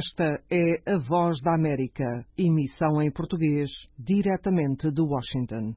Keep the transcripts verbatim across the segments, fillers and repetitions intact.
Esta é a Voz da América, emissão em português, diretamente de Washington.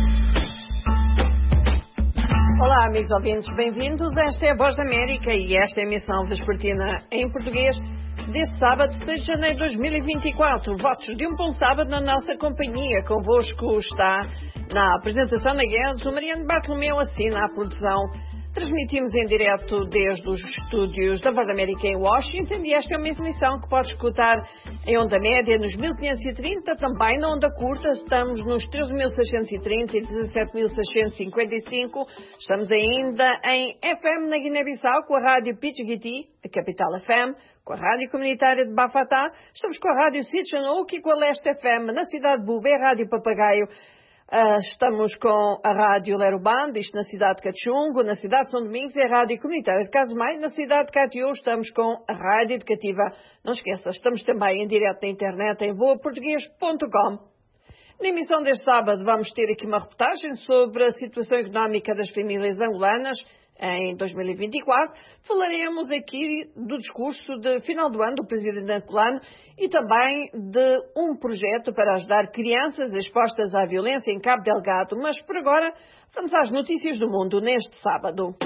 Olá, amigos ouvintes, bem-vindos. Esta é a Voz da América e esta é a emissão vespertina em português deste sábado, seis de janeiro de dois mil e vinte e quatro. Votos de um bom sábado na nossa companhia. Convosco está na apresentação da Guedes, o Mariano Bartolomeu assina a produção. Transmitimos em direto desde os estúdios da Voz da América em Washington e esta é uma emissão que pode escutar em onda média nos mil quinhentos e trinta, também na onda curta, estamos nos treze mil seiscentos e trinta e dezassete mil seiscentos e cinquenta e cinco, estamos ainda em F M na Guiné-Bissau com a rádio Pichigiti, a Capital F M, com a rádio comunitária de Bafatá, estamos com a rádio Sitchanouk e com a Leste F M na cidade de Bubé, rádio Papagaio. Uh, estamos com a Rádio Leruband, isto na cidade de Cachungo, na cidade de São Domingos, e a Rádio Comunitária de Casumai, na cidade de Catiú. Estamos com a Rádio Educativa. Não esqueça, estamos também em direto na internet em voa português ponto com. Na emissão deste sábado vamos ter aqui uma reportagem sobre a situação económica das famílias angolanas em dois mil e vinte e quatro. Falaremos aqui do discurso de final do ano do presidente angolano e também de um projeto para ajudar crianças expostas à violência em Cabo Delgado. Mas por agora vamos às notícias do mundo neste sábado.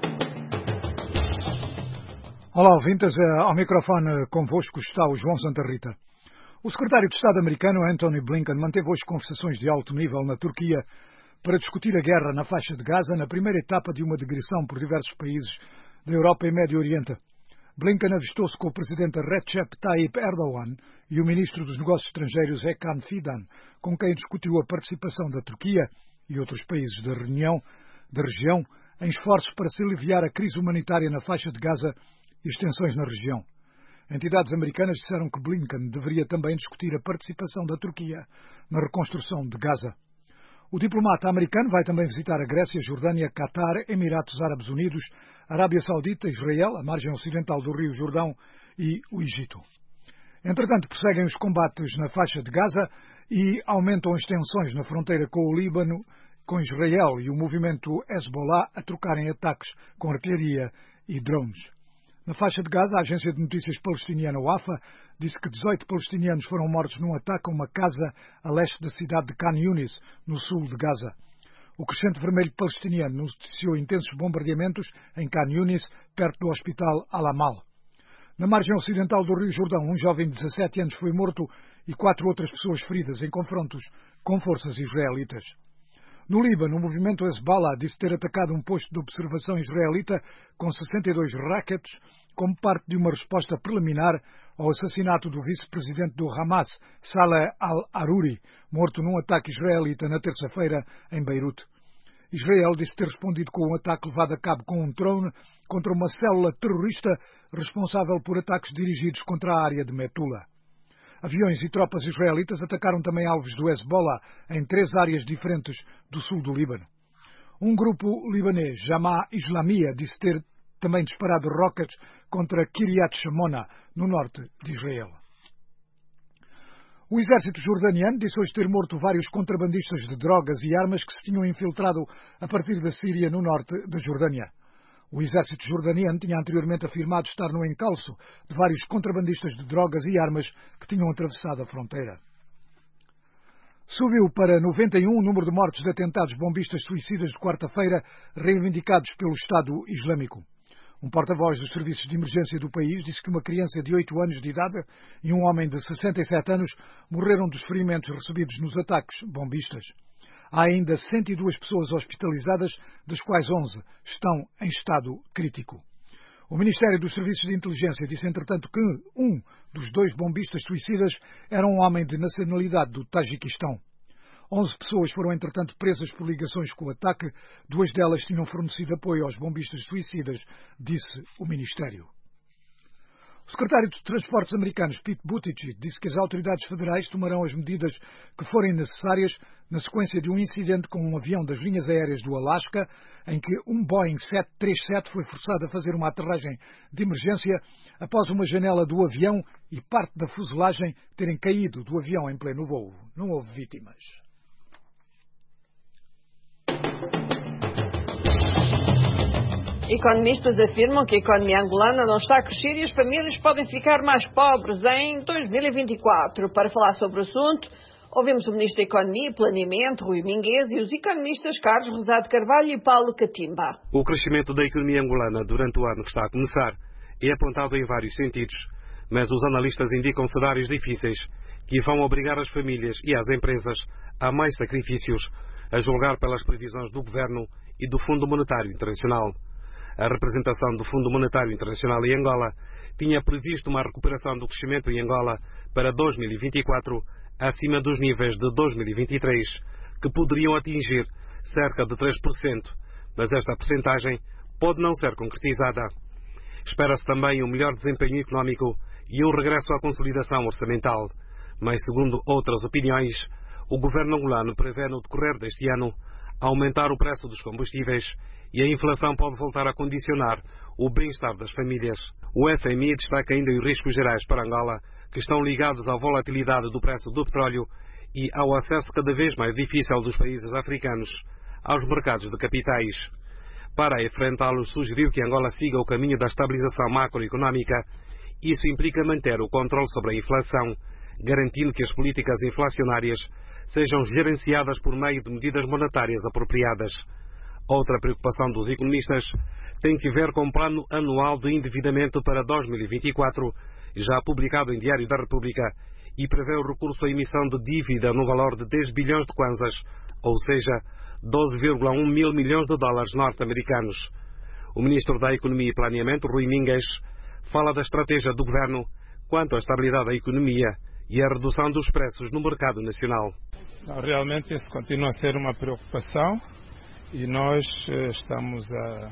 Olá, ouvintes, ao microfone convosco está o João Santa Rita. O secretário de Estado americano Antony Blinken manteve hoje conversações de alto nível na Turquia para discutir a guerra na faixa de Gaza na primeira etapa de uma digressão por diversos países da Europa e Médio Oriente. Blinken avistou-se com o presidente Recep Tayyip Erdogan e o ministro dos Negócios Estrangeiros Hakan Fidan, com quem discutiu a participação da Turquia e outros países da, reunião, da região em esforços para se aliviar a crise humanitária na faixa de Gaza e as tensões na região. Entidades americanas disseram que Blinken deveria também discutir a participação da Turquia na reconstrução de Gaza. O diplomata americano vai também visitar a Grécia, Jordânia, Catar, Emirados Árabes Unidos, Arábia Saudita, Israel, a margem ocidental do Rio Jordão e o Egito. Entretanto, prosseguem os combates na faixa de Gaza e aumentam as tensões na fronteira com o Líbano, com Israel e o movimento Hezbollah a trocarem ataques com artilharia e drones. Na faixa de Gaza, a agência de notícias palestiniana Wafa disse que dezoito palestinianos foram mortos num ataque a uma casa a leste da cidade de Khan Yunis, no sul de Gaza. O Crescente Vermelho palestiniano noticiou intensos bombardeamentos em Khan Yunis, perto do hospital Al-Amal. Na margem ocidental do Rio Jordão, um jovem de dezassete anos foi morto e quatro outras pessoas feridas em confrontos com forças israelitas. No Líbano, o movimento Hezbollah disse ter atacado um posto de observação israelita com sessenta e dois raquetes como parte de uma resposta preliminar ao assassinato do vice-presidente do Hamas, Saleh al-Aruri, morto num ataque israelita na terça-feira em Beirute. Israel disse ter respondido com um ataque levado a cabo com um drone contra uma célula terrorista responsável por ataques dirigidos contra a área de Metula. Aviões e tropas israelitas atacaram também alvos do Hezbollah em três áreas diferentes do sul do Líbano. Um grupo libanês, Jama'a Islamia, disse ter também disparado rockets contra Kiryat Shmona, no norte de Israel. O exército jordaniano disse hoje ter morto vários contrabandistas de drogas e armas que se tinham infiltrado a partir da Síria, no norte da Jordânia. O exército jordaniano tinha anteriormente afirmado estar no encalço de vários contrabandistas de drogas e armas que tinham atravessado a fronteira. Subiu para noventa e um o número de mortes de atentados bombistas suicidas de quarta-feira reivindicados pelo Estado Islâmico. Um porta-voz dos serviços de emergência do país disse que uma criança de oito anos de idade e um homem de sessenta e sete anos morreram dos ferimentos recebidos nos ataques bombistas. Há ainda cento e duas pessoas hospitalizadas, das quais onze estão em estado crítico. O Ministério dos Serviços de Inteligência disse, entretanto, que um dos dois bombistas suicidas era um homem de nacionalidade do Tajiquistão. Onze pessoas foram, entretanto, presas por ligações com o ataque. Duas delas tinham fornecido apoio aos bombistas suicidas, disse o Ministério. O secretário de Transportes americanos, Pete Buttigieg, disse que as autoridades federais tomarão as medidas que forem necessárias na sequência de um incidente com um avião das linhas aéreas do Alasca, em que um Boeing sete três sete foi forçado a fazer uma aterragem de emergência após uma janela do avião e parte da fuselagem terem caído do avião em pleno voo. Não houve vítimas. Economistas afirmam que a economia angolana não está a crescer e as famílias podem ficar mais pobres em dois mil e vinte e quatro. Para falar sobre o assunto, ouvimos o Ministro da Economia e Planeamento, Rui Minguez, e os economistas Carlos Rosado Carvalho e Paulo Catimba. O crescimento da economia angolana durante o ano que está a começar é apontado em vários sentidos, mas os analistas indicam cenários difíceis que vão obrigar as famílias e as empresas a mais sacrifícios, a julgar pelas previsões do Governo e do Fundo Monetário Internacional. A representação do Fundo Monetário Internacional em Angola tinha previsto uma recuperação do crescimento em Angola para dois mil e vinte e quatro acima dos níveis de dois mil e vinte e três, que poderiam atingir cerca de três por cento, mas esta percentagem pode não ser concretizada. Espera-se também um melhor desempenho económico e um regresso à consolidação orçamental, mas segundo outras opiniões, o governo angolano prevê no decorrer deste ano aumentar o preço dos combustíveis e a inflação pode voltar a condicionar o bem-estar das famílias. O F M I destaca ainda os riscos gerais para Angola, que estão ligados à volatilidade do preço do petróleo e ao acesso cada vez mais difícil dos países africanos aos mercados de capitais. Para enfrentá-los, sugeriu que Angola siga o caminho da estabilização macroeconómica. Isso implica manter o controle sobre a inflação, garantindo que as políticas inflacionárias sejam gerenciadas por meio de medidas monetárias apropriadas. Outra preocupação dos economistas tem que ver com o Plano Anual de Endividamento para dois mil e vinte e quatro, já publicado em Diário da República, e prevê o recurso à emissão de dívida no valor de dez bilhões de kwanzas, ou seja, doze vírgula um mil milhões de dólares norte-americanos. O Ministro da Economia e Planeamento, Rui Minguez, fala da estratégia do Governo quanto à estabilidade da economia e à redução dos preços no mercado nacional. Realmente isso continua a ser uma preocupação e nós estamos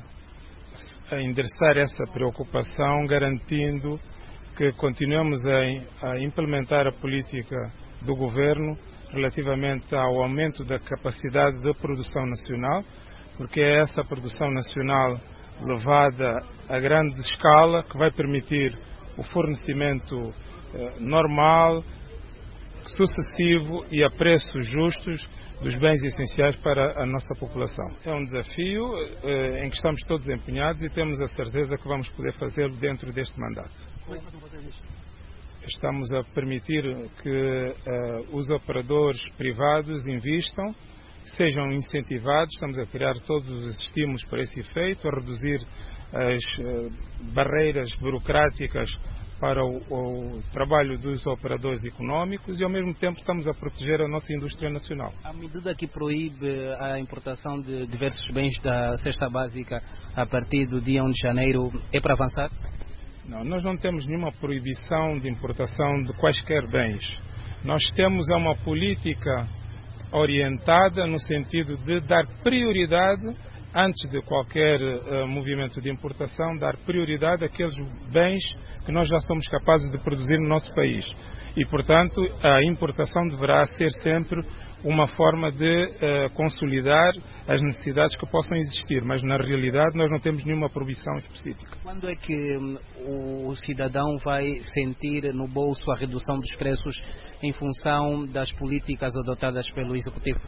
a, a endereçar essa preocupação garantindo que continuemos a, a implementar a política do Governo relativamente ao aumento da capacidade de produção nacional, porque é essa produção nacional levada a grande escala que vai permitir o fornecimento eh, normal, sucessivo e a preços justos dos bens essenciais para a nossa população. É um desafio eh, em que estamos todos empenhados e temos a certeza que vamos poder fazê-lo dentro deste mandato. Estamos a permitir que uh, os operadores privados invistam, sejam incentivados, estamos a criar todos os estímulos para esse efeito, a reduzir as uh, barreiras burocráticas para o, o trabalho dos operadores económicos e ao mesmo tempo estamos a proteger a nossa indústria nacional. A medida que proíbe a importação de diversos bens da cesta básica a partir do dia primeiro de janeiro é para avançar? Não, nós não temos nenhuma proibição de importação de quaisquer bens. Nós temos uma política orientada no sentido de dar prioridade, antes de qualquer uh, movimento de importação, dar prioridade àqueles bens que nós já somos capazes de produzir no nosso país. E, portanto, a importação deverá ser sempre uma forma de uh, consolidar as necessidades que possam existir, mas na realidade nós não temos nenhuma proibição específica. Quando é que um, o cidadão vai sentir no bolso a redução dos preços em função das políticas adotadas pelo Executivo?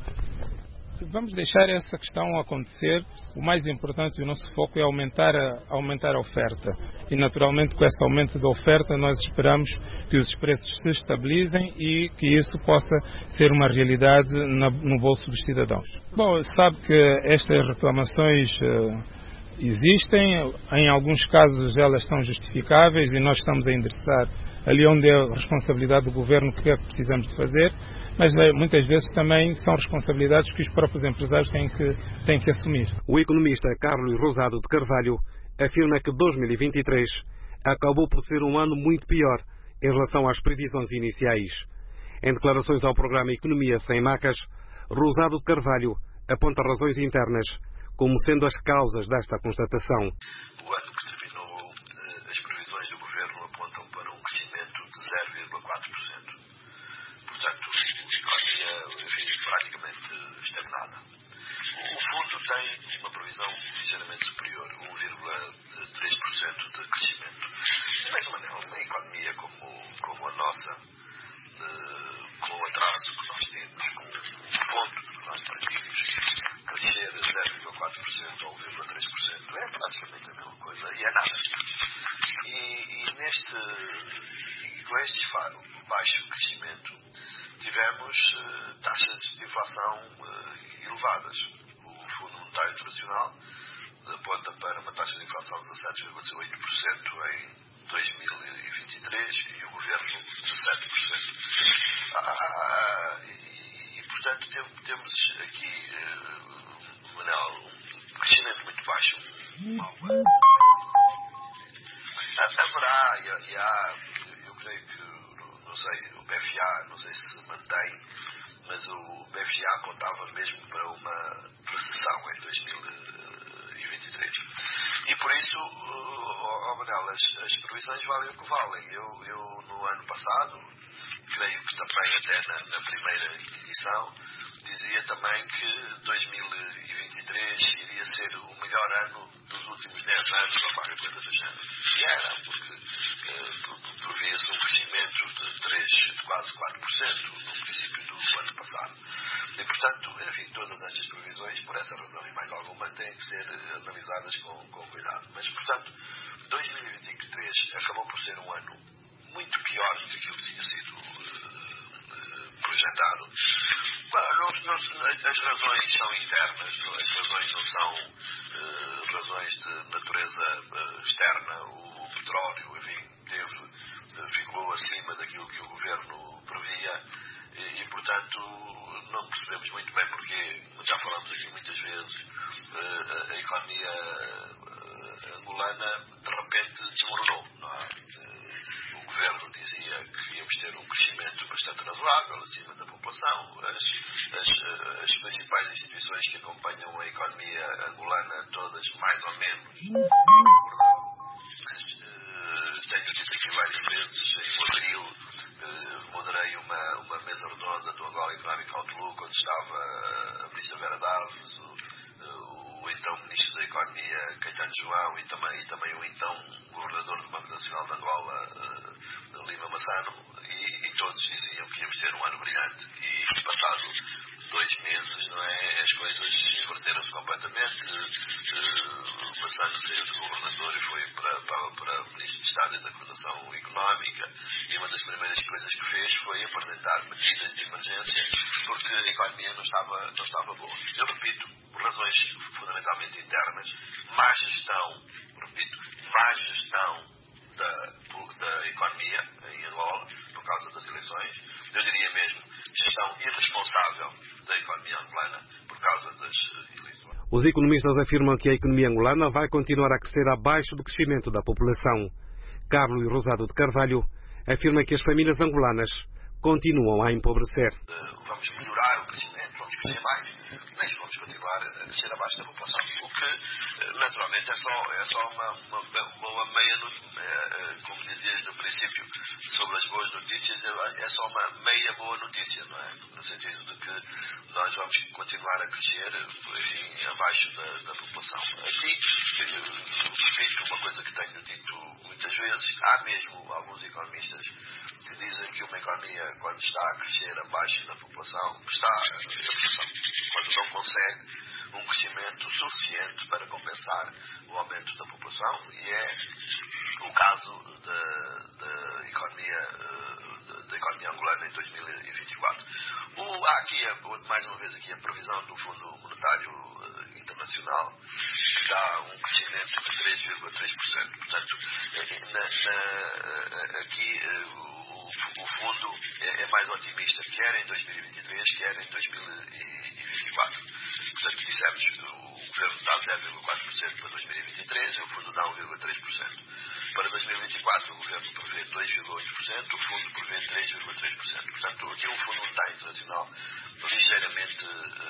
Vamos deixar essa questão acontecer. O mais importante do nosso foco é aumentar a, aumentar a oferta. E, naturalmente, com esse aumento da oferta, nós esperamos que os preços se estabilizem e que isso possa ser uma realidade na, no bolso dos cidadãos. Bom, sabe que estas reclamações uh, existem. Em alguns casos, elas são justificáveis e nós estamos a endereçar ali onde é a responsabilidade do Governo o que é que precisamos de fazer. Mas muitas vezes também são responsabilidades que os próprios empresários têm que, têm que assumir. O economista Carlos Rosado de Carvalho afirma que dois mil e vinte e três acabou por ser um ano muito pior em relação às previsões iniciais. Em declarações ao programa Economia Sem Macas, Rosado de Carvalho aponta razões internas como sendo as causas desta constatação. O ano que terminou, as previsões do Governo apontam para um crescimento de zero vírgula quatro por cento. Portanto, a economia enfim, praticamente estagnada. O fundo tem uma previsão ligeiramente superior, um vírgula três por cento de crescimento. Mas uma, uma economia como, como a nossa, com o atraso que nós temos, com o ponto que nós partimos, crescer zero vírgula quatro por cento ou um vírgula três por cento é praticamente elevadas. O Fundo Monetário Internacional aponta para uma taxa de inflação de dezassete vírgula oito por cento em dois mil e vinte e três e o Governo dezassete por cento. Ah, e, e, portanto, temos aqui, uh, Manel, um crescimento muito baixo. Haverá, e há, eu creio que, não sei, o B F A, não sei se se mantém, mas o B F A contava mesmo para uma recessão em dois mil e vinte e três. E por isso, oh, oh, Manel, as, as previsões valem o que valem. Eu, eu, no ano passado, creio que também até na, na primeira edição, dizia também que dois mil e vinte e três iria ser o melhor ano dos últimos dez anos, ou qualquer coisa do género. E era, porque uh, previa-se um crescimento de três, de quase quatro por cento no princípio do ano passado. E, portanto, enfim, todas estas previsões, por essa razão e mais alguma, têm que ser analisadas com, com cuidado. Mas, portanto, dois mil e vinte e três acabou por ser um ano muito pior do que aquilo que tinha sido uh, projetado. Não, não, as razões são internas, as razões não são uh, razões de natureza uh, externa. O, o petróleo, enfim, teve, ficou acima daquilo que o Governo previa e, e, portanto, não percebemos muito bem porque, já falamos aqui muitas vezes, uh, a economia uh, angolana de repente desmoronou, não é? Uh, o Governo dizia que íamos ter um crescimento bastante razoável, acima da população. As, as, as principais instituições que acompanham a economia angolana, todas mais ou menos, mas, uh, tenho dito aqui várias vezes, em abril, uh, moderei uma, uma mesa redonda do Angola Economic Outlook, onde estava a Ministra Vera Daves, o, o então Ministro da Economia, Caetano João, e também, e também o então Governador do Banco Nacional de Angola, uh, Lima Massano, e, e todos diziam que íamos ter um ano brilhante. E passado dois meses, não é, as coisas inverteram-se completamente. Uh, Massano saiu do Governador e foi para, para, para o Ministro de Estado e da Coordenação Económica, e uma das primeiras coisas que fez foi apresentar medidas de emergência, porque a economia não estava, não estava boa. Eu repito, por razões fundamentalmente internas, má gestão, repito, má gestão da, da economia em Angola, por causa das eleições, eu diria mesmo, gestão irresponsável da economia angolana, por causa das eleições. Os economistas afirmam que a economia angolana vai continuar a crescer abaixo do crescimento da população. Carlos Rosado de Carvalho afirma que as famílias angolanas continuam a empobrecer. Uh, vamos melhorar o crescimento, vamos crescer mais, mas vamos continuar a crescer abaixo da população, o que naturalmente é só, é só uma, uma, uma meia, como dizias no princípio, sobre as boas notícias, é só uma meia boa notícia, não é? No sentido de que nós vamos continuar a crescer, enfim, abaixo da, da população. Aqui, repito uma coisa que tenho dito muitas vezes, há mesmo alguns economistas que dizem que uma economia, quando está a crescer abaixo da população, está a população, quando não consegue um crescimento suficiente para compensar o aumento da população, e é o caso da, da, economia, da, da economia angolana em dois mil e vinte e quatro. O, há aqui, mais uma vez, aqui a previsão do Fundo Monetário Internacional, que dá um crescimento de três vírgula três por cento. Portanto, na, na, aqui o, o Fundo é, é mais otimista, quer em dois mil e vinte e três, quer em dois mil e vinte e quatro. Portanto, dissemos que o Governo dá zero vírgula quatro por cento para dois mil e vinte e três e o Fundo dá um vírgula três por cento. Para dois mil e vinte e quatro, o Governo prevê dois vírgula oito por cento, o Fundo prevê três vírgula três por cento. Portanto, aqui o Fundo Monetário Internacional ligeiramente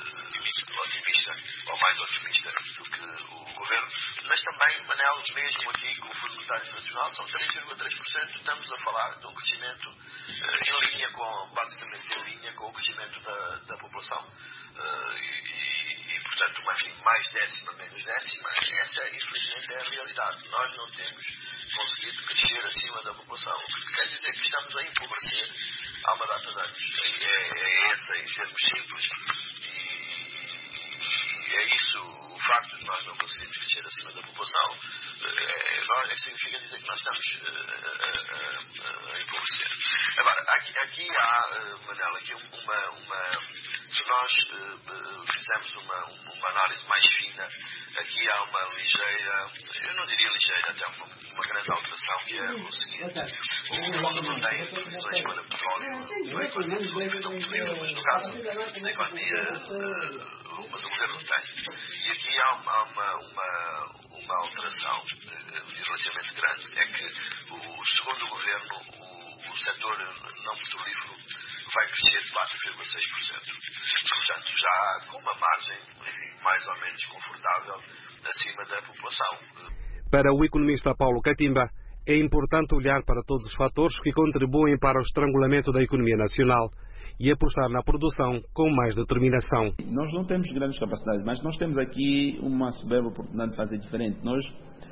uh, otimista, ou mais otimista do que o Governo, mas também, Manel, mesmo aqui com o Fundo Monetário Internacional, são três vírgula três por cento, estamos a falar de um crescimento uh, em linha com, basicamente em linha com o crescimento da, da população. Uh, e, e, portanto, uma, enfim, mais décima, menos décima, essa, infelizmente, é a realidade. Nós não temos conseguido crescer acima da população, o que quer dizer que estamos a empobrecer há uma data de anos. É, é essa, em sermos simples, e, e é isso, o facto de nós não conseguirmos crescer acima da população, é, nós, é, significa dizer que nós estamos a, a, a empobrecer. Agora, aqui, aqui há, Manela, aqui uma, uma, se nós uh, fizermos uma, uma análise mais fina, aqui há uma ligeira, eu não diria ligeira, até uma, uma grande alteração, que é o seguinte: o mundo não tem previsões para petróleo, não é economia petrolífera, mas no caso da economia, uh, mas o governo tem. E aqui há uma, há uma, uma, uma alteração uh, relativamente grande, é que, o, segundo o governo, o, o setor não petrolífero vai crescer de quatro vírgula seis por cento. Portanto, já com uma margem, enfim, mais ou menos confortável acima da população. Para o economista Paulo Catimba, é importante olhar para todos os fatores que contribuem para o estrangulamento da economia nacional e apostar na produção com mais determinação. Nós não temos grandes capacidades, mas nós temos aqui uma soberba oportunidade de fazer diferente. Nós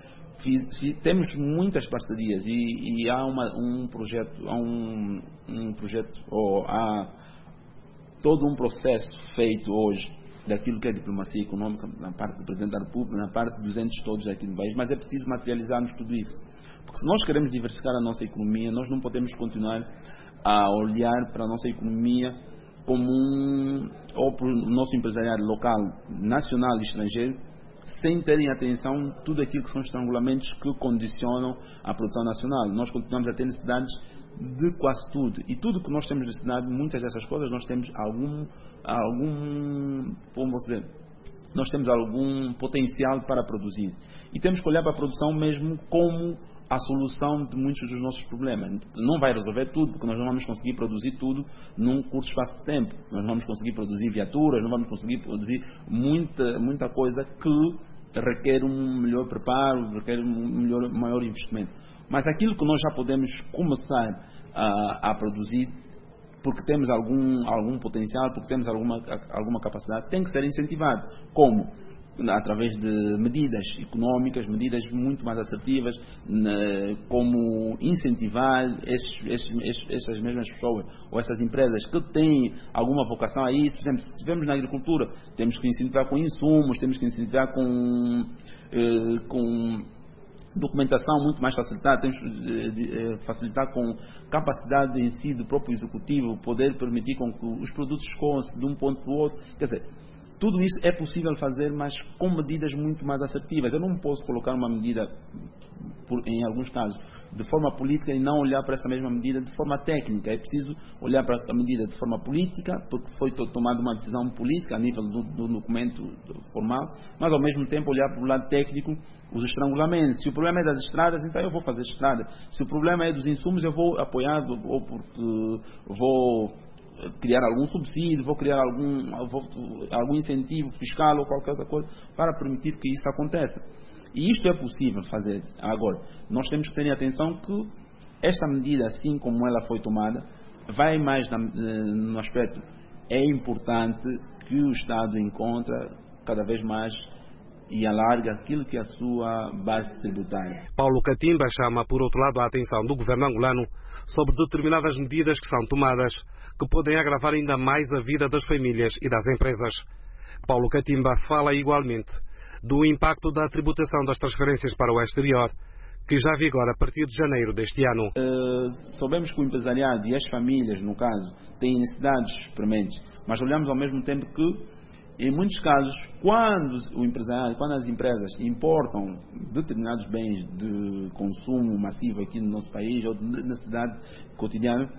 temos muitas parcerias e, e há uma, um projeto, há um, um projeto, ou há todo um processo feito hoje daquilo que é diplomacia econômica, na parte do Presidente da República, na parte dos entes todos aqui no país, mas é preciso materializarmos tudo isso. Porque se nós queremos diversificar a nossa economia, nós não podemos continuar a olhar para a nossa economia como um, ou para o nosso empresariado local, nacional e estrangeiro, sem terem atenção tudo aquilo que são estrangulamentos que condicionam a produção nacional. Nós continuamos a ter necessidades de quase tudo. E tudo que nós temos necessidade, muitas dessas coisas, nós temos algum, algum como dizer, nós temos algum potencial para produzir. E temos que olhar para a produção mesmo como a solução de muitos dos nossos problemas. Não vai resolver tudo, porque nós não vamos conseguir produzir tudo num curto espaço de tempo. Nós não vamos conseguir produzir viaturas, não vamos conseguir produzir muita, muita coisa que requer um melhor preparo, requer um melhor, maior investimento. Mas aquilo que nós já podemos começar a, a produzir, porque temos algum, algum potencial, porque temos alguma, alguma capacidade, tem que ser incentivado. Como? Através de medidas económicas, medidas muito mais assertivas, como incentivar esses, esses, essas mesmas pessoas ou essas empresas que têm alguma vocação a isso. Por exemplo, se estivermos na agricultura, temos que incentivar com insumos, temos que incentivar com, com documentação muito mais facilitada, temos que facilitar com capacidade em si do próprio executivo, poder permitir com que os produtos escoam-se de um ponto para o outro. Quer dizer, tudo isso é possível fazer, mas com medidas muito mais assertivas. Eu não posso colocar uma medida, por, em alguns casos, de forma política e não olhar para essa mesma medida de forma técnica. É preciso olhar para a medida de forma política, porque foi tomada uma decisão política a nível do, do documento formal, mas ao mesmo tempo olhar para o lado técnico, os estrangulamentos. Se o problema é das estradas, então eu vou fazer estrada. Se o problema é dos insumos, eu vou apoiar, ou porque vou criar algum subsídio, vou criar algum, vou, algum incentivo fiscal ou qualquer outra coisa para permitir que isso aconteça. E isto é possível fazer. Agora, nós temos que ter atenção que esta medida, assim como ela foi tomada, vai mais na, no aspecto, é importante que o Estado encontre cada vez mais e alarga aquilo que é a sua base tributária. Paulo Catimba chama, por outro lado, a atenção do governo angolano sobre determinadas medidas que são tomadas que podem agravar ainda mais a vida das famílias e das empresas. Paulo Catimba fala igualmente do impacto da tributação das transferências para o exterior, que já vigora a partir de janeiro deste ano. Uh, sabemos que o empresariado e as famílias, no caso, têm necessidades prementes, mas olhamos ao mesmo tempo que, em muitos casos, quando o empresariado, quando as empresas importam determinados bens de consumo massivo aqui no nosso país, ou de necessidade cotidiana,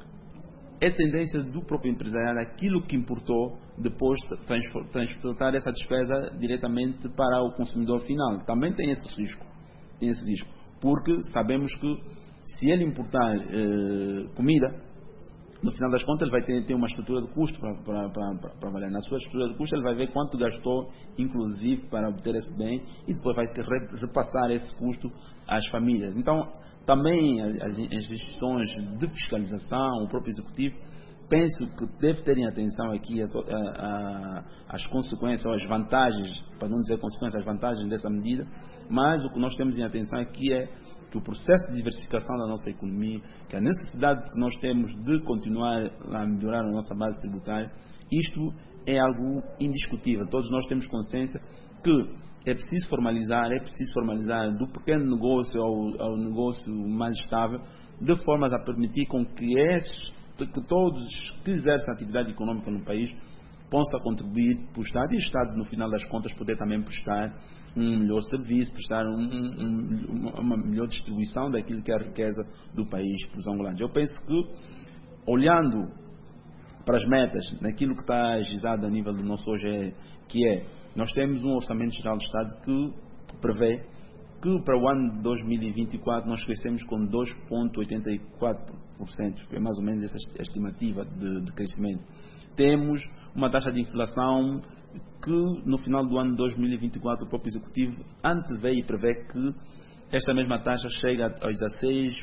é tendência do próprio empresariado, aquilo que importou, depois transportar essa despesa diretamente para o consumidor final. Também tem esse risco, tem esse risco, porque sabemos que se ele importar eh, comida, no final das contas ele vai ter, ter uma estrutura de custo para, para, para, para valer. Na sua estrutura de custo ele vai ver quanto gastou, inclusive, para obter esse bem, e depois vai ter, repassar esse custo às famílias. Então, também as, as instituições de fiscalização, o próprio executivo, penso que deve terem atenção aqui a, a, a, as consequências, ou as vantagens, para não dizer consequências, as vantagens dessa medida, mas o que nós temos em atenção aqui é que o processo de diversificação da nossa economia, que a necessidade que nós temos de continuar a melhorar a nossa base tributária, isto é algo indiscutível. Todos nós temos consciência que é preciso formalizar, é preciso formalizar do pequeno negócio ao, ao negócio mais estável, de forma a permitir com que, esses, que todos que exercem atividade econômica no país possam contribuir para o Estado e o Estado, no final das contas, poder também prestar um melhor serviço, prestar um, um, uma melhor distribuição daquilo que é a riqueza do país para os angolanos. Eu penso que, olhando para as metas, naquilo que está agizado a nível do nosso hoje, é, que é, nós temos um Orçamento Geral do Estado que prevê que para o ano de dois mil e vinte e quatro nós crescemos com dois vírgula oitenta e quatro por cento, que é mais ou menos essa estimativa de, de crescimento. Temos uma taxa de inflação que no final do ano de dois mil e vinte e quatro o próprio Executivo antevê e prevê que esta mesma taxa chega a dezasseis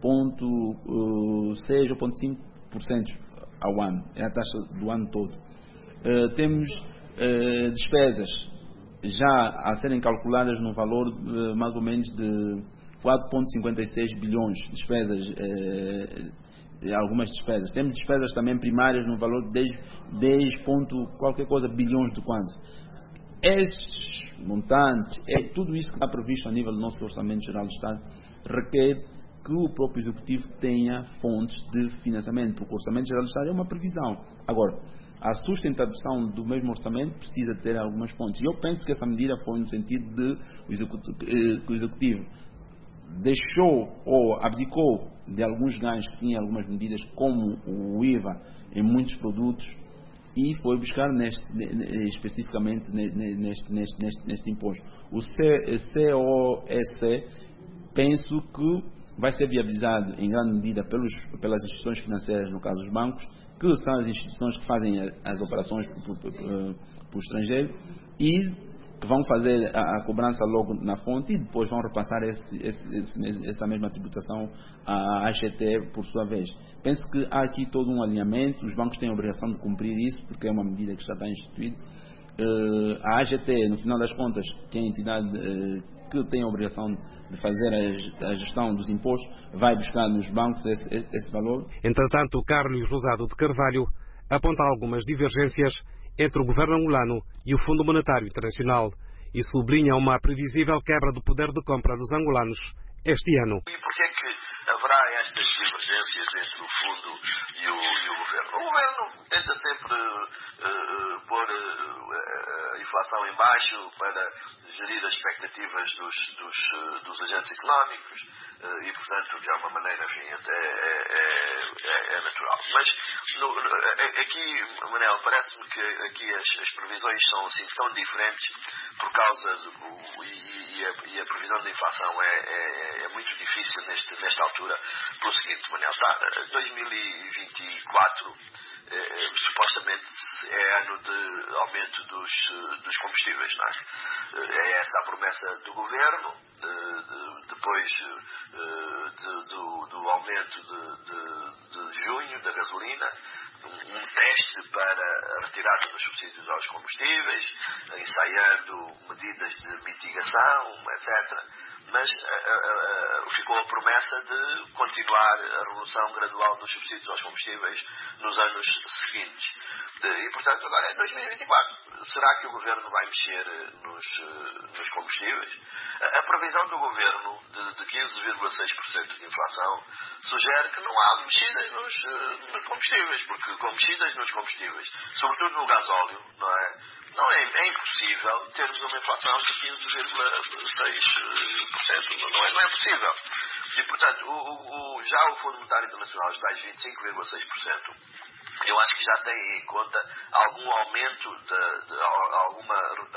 vírgula seis ou cinco por cento ao ano, é a taxa do ano todo. Uh, temos uh, despesas já a serem calculadas no valor uh, mais ou menos de quatro vírgula cinquenta e seis bilhões de despesas, uh, algumas despesas. Temos despesas também primárias no valor de dez ponto qualquer coisa bilhões de kwanza. Esses montantes, é, tudo isso que está previsto a nível do nosso Orçamento Geral do Estado requer que o próprio Executivo tenha fontes de financiamento, porque o Orçamento Geral do Estado é uma previsão. Agora, a sustentação do mesmo orçamento precisa ter algumas fontes. E eu penso que essa medida foi no sentido de o Executivo, que o Executivo deixou ou abdicou de alguns ganhos que tinha algumas medidas, como o I V A em muitos produtos, e foi buscar neste, especificamente neste, neste, neste, neste imposto. O C O S, penso que vai ser viabilizado em grande medida pelos, pelas instituições financeiras, no caso os bancos, que são as instituições que fazem as operações para o estrangeiro e que vão fazer a, a cobrança logo na fonte e depois vão repassar esse, esse, esse, essa mesma tributação à A G T por sua vez. Penso que há aqui todo um alinhamento, os bancos têm a obrigação de cumprir isso, porque é uma medida que já está instituída. Uh, a A G T, no final das contas, que é a entidade uh, que tem a obrigação de fazer a, a gestão dos impostos, vai buscar nos bancos esse, esse, esse valor. Entretanto, Carlos Rosado de Carvalho aponta algumas divergências entre o governo angolano e o Fundo Monetário Internacional e sublinha uma previsível quebra do poder de compra dos angolanos este ano. E por que é que haverá estas divergências entre o Fundo e o, e o governo? O governo tenta sempre uh, pôr uh, a inflação em baixo para gerir as expectativas dos, dos, uh, dos agentes económicos uh, e, portanto, de alguma maneira, enfim, até é, é, é natural. Mas no, aqui, Manel, parece-me que aqui as, as previsões são assim tão diferentes por causa do, e, e, a, e a previsão da inflação é, é, é muito difícil neste, nesta altura pelo seguinte, Manel, tá, dois mil e vinte e quatro eh, supostamente é ano de aumento dos, dos combustíveis, não é? É essa a promessa do governo, de, de, depois eh, de, do, do aumento de, de, de junho da gasolina, um teste para a retirada dos subsídios aos combustíveis, ensaiando medidas de mitigação, etcétera. Mas uh, uh, ficou a promessa de continuar a redução gradual dos subsídios aos combustíveis nos anos seguintes. E, portanto, agora é dois mil e vinte e quatro. Será que o Governo vai mexer nos, uh, nos combustíveis? A, a previsão do Governo de, de quinze vírgula seis por cento de inflação sugere que não há mexidas nos, uh, nos combustíveis, porque com mexidas nos combustíveis, sobretudo no gasóleo, não é? Não é, é impossível termos uma inflação de quinze vírgula seis por cento. Não é, não é possível. E, portanto, o, o, já o Fundo Monetário Internacional, os tais vinte e cinco vírgula seis por cento, eu acho que já tem em conta algum aumento, de, de, de alguma,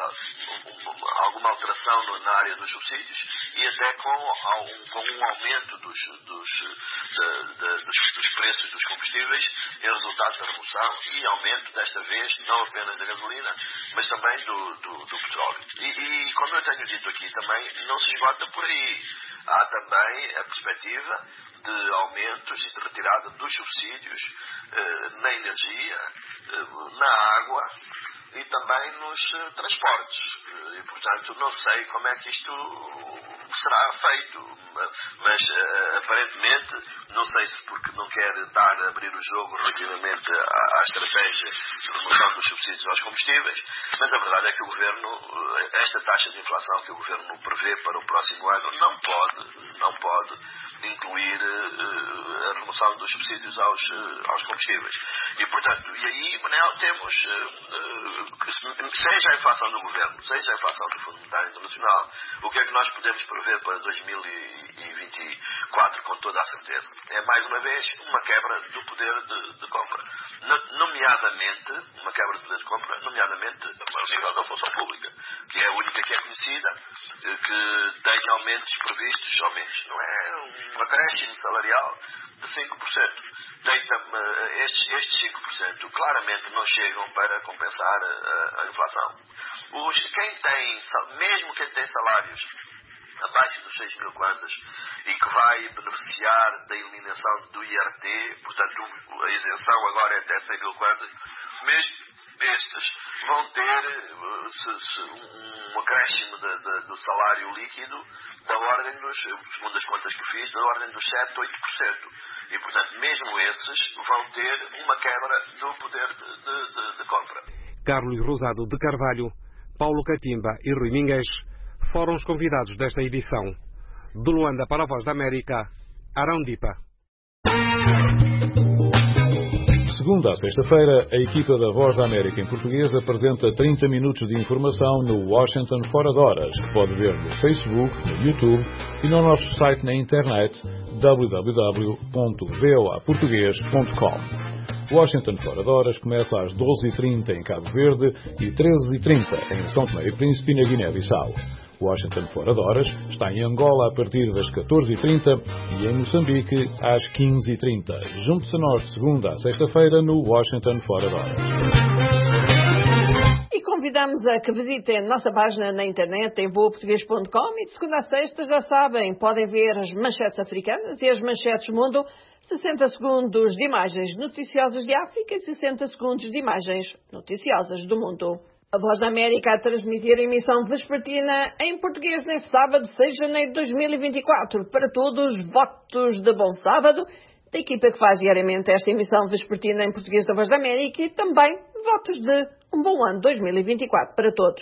alguma alteração na área dos subsídios e até com, um, com um aumento dos, dos, de, de, dos, dos preços dos combustíveis em resultado da remoção e aumento, desta vez, não apenas da gasolina, mas também do, do, do petróleo. E, e, como eu tenho dito aqui, também não se esgota por aí. Há também a perspectiva de aumentos e de retirada dos subsídios eh, na energia, eh, na água e também nos transportes. E, portanto, não sei como é que isto será feito, mas aparentemente, não sei se porque não quer dar a abrir o jogo relativamente à, à estratégia de remoção dos subsídios aos combustíveis, mas a verdade é que o Governo, esta taxa de inflação que o Governo prevê para o próximo ano, não pode, não pode incluir uh, a remoção dos subsídios aos, uh, aos combustíveis. E, portanto, e aí, Manel, temos, uh, uh, seja a inflação do Governo, seja a inflação do Fundo Monetário Internacional, o que é que nós podemos prever para dois mil e vinte e quatro, com toda a certeza? É, mais uma vez, uma quebra do poder de, de compra. Nomeadamente, uma quebra do poder de compra, nomeadamente ao nível da função pública, que é a única que é conhecida, que tem aumentos previstos, aumentos, não é? Um acréscimo salarial de cinco por cento. Tem, estes, estes cinco por cento claramente não chegam para compensar a, a inflação. Os, quem tem, mesmo quem tem salários abaixo dos seis mil kwanzas e que vai beneficiar da eliminação do I R T, portanto a isenção agora é até cem mil kwanzas, mesmo estes vão ter se, se, um acréscimo de, de, do salário líquido da ordem dos, segundo as contas que fiz, da ordem dos sete, oito por cento. E, portanto, mesmo esses vão ter uma quebra do poder de, de, de, de compra. Carlos Rosado de Carvalho, Paulo Catimba e Rui Mingues foram os convidados desta edição. De Luanda para a Voz da América, Arão Dipa. Segunda a sexta-feira, a equipa da Voz da América em português apresenta trinta minutos de informação no Washington Fora de Horas, que pode ver no Facebook, no YouTube e no nosso site na internet w w w ponto v o a português ponto com. Washington Fora de Horas começa às doze e trinta em Cabo Verde e treze e trinta em São Tomé e Príncipe na Guiné-Bissau. Washington Fora de Horas está em Angola a partir das catorze e trinta e em Moçambique às quinze e trinta. Junte-se a nós de segunda a sexta-feira no Washington Fora de Horas. E convidamos a que visitem a nossa página na internet em voa português ponto com e de segunda a sexta, já sabem, podem ver as manchetes africanas e as manchetes mundo, sessenta segundos de imagens noticiosas de África e sessenta segundos de imagens noticiosas do mundo. A Voz da América a transmitir a emissão vespertina em português neste sábado, seis de janeiro de dois mil e vinte e quatro. Para todos, votos de bom sábado da equipa que faz diariamente esta emissão vespertina em português da Voz da América e também votos de um bom ano dois mil e vinte e quatro para todos.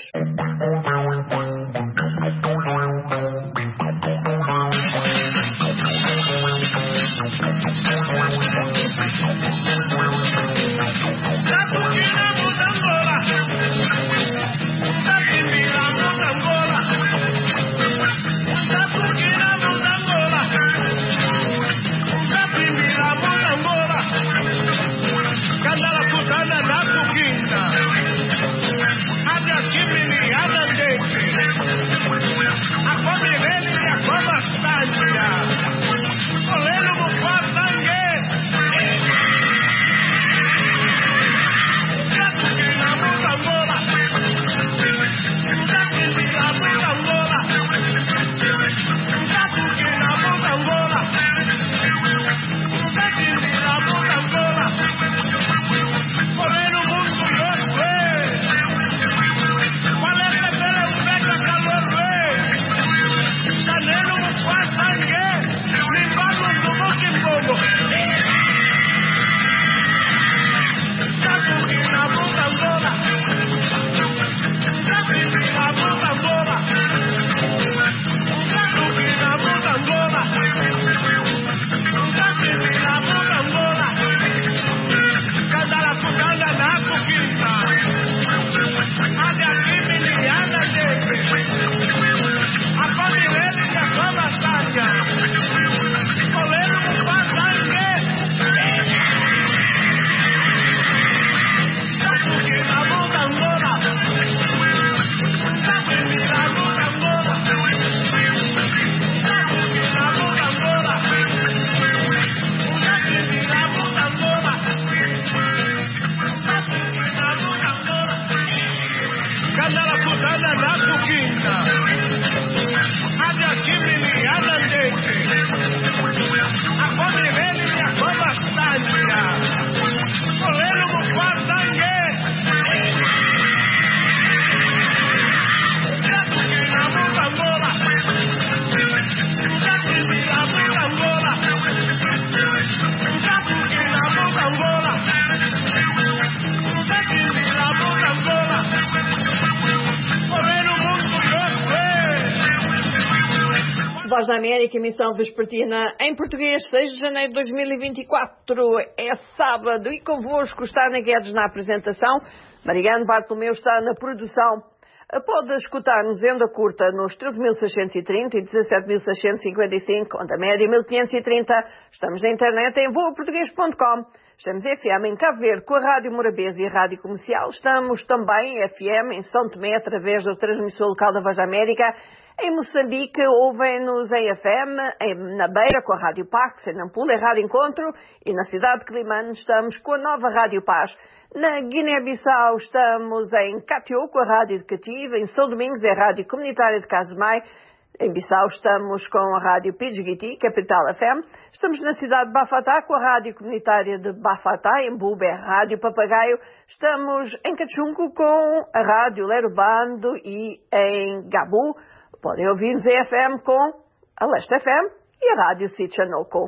Voz da América, emissão vespertina em português, seis de janeiro de dois mil e vinte e quatro. É sábado e convosco está na Guedes na apresentação. Mariano Bartolomeu está na produção. Pode escutar-nos em onda curta nos treze mil seiscentos e trinta e dezassete mil seiscentos e cinquenta e cinco, onda média mil quinhentos e trinta. Estamos na internet em voa português ponto com. Estamos em F M em Cabo Verde com a Rádio Morabeza e a Rádio Comercial. Estamos também em F M em São Tomé através da transmissão local da Voz da América. Em Moçambique ouvem-nos em F M, em, na Beira com a Rádio Pax, em Nampula, a Rádio Encontro, e na cidade de Climane estamos com a nova Rádio Paz. Na Guiné-Bissau estamos em Catió com a Rádio Educativa, em São Domingos é a Rádio Comunitária de Casumai. Em Bissau estamos com a Rádio Pidgiti, Capital F M. Estamos na cidade de Bafatá com a Rádio Comunitária de Bafatá, em Bube, a Rádio Papagaio. Estamos em Cachunco com a Rádio Lerubando e em Gabu podem ouvir-nos em F M com a Leste F M e a Rádio Sitchanoco.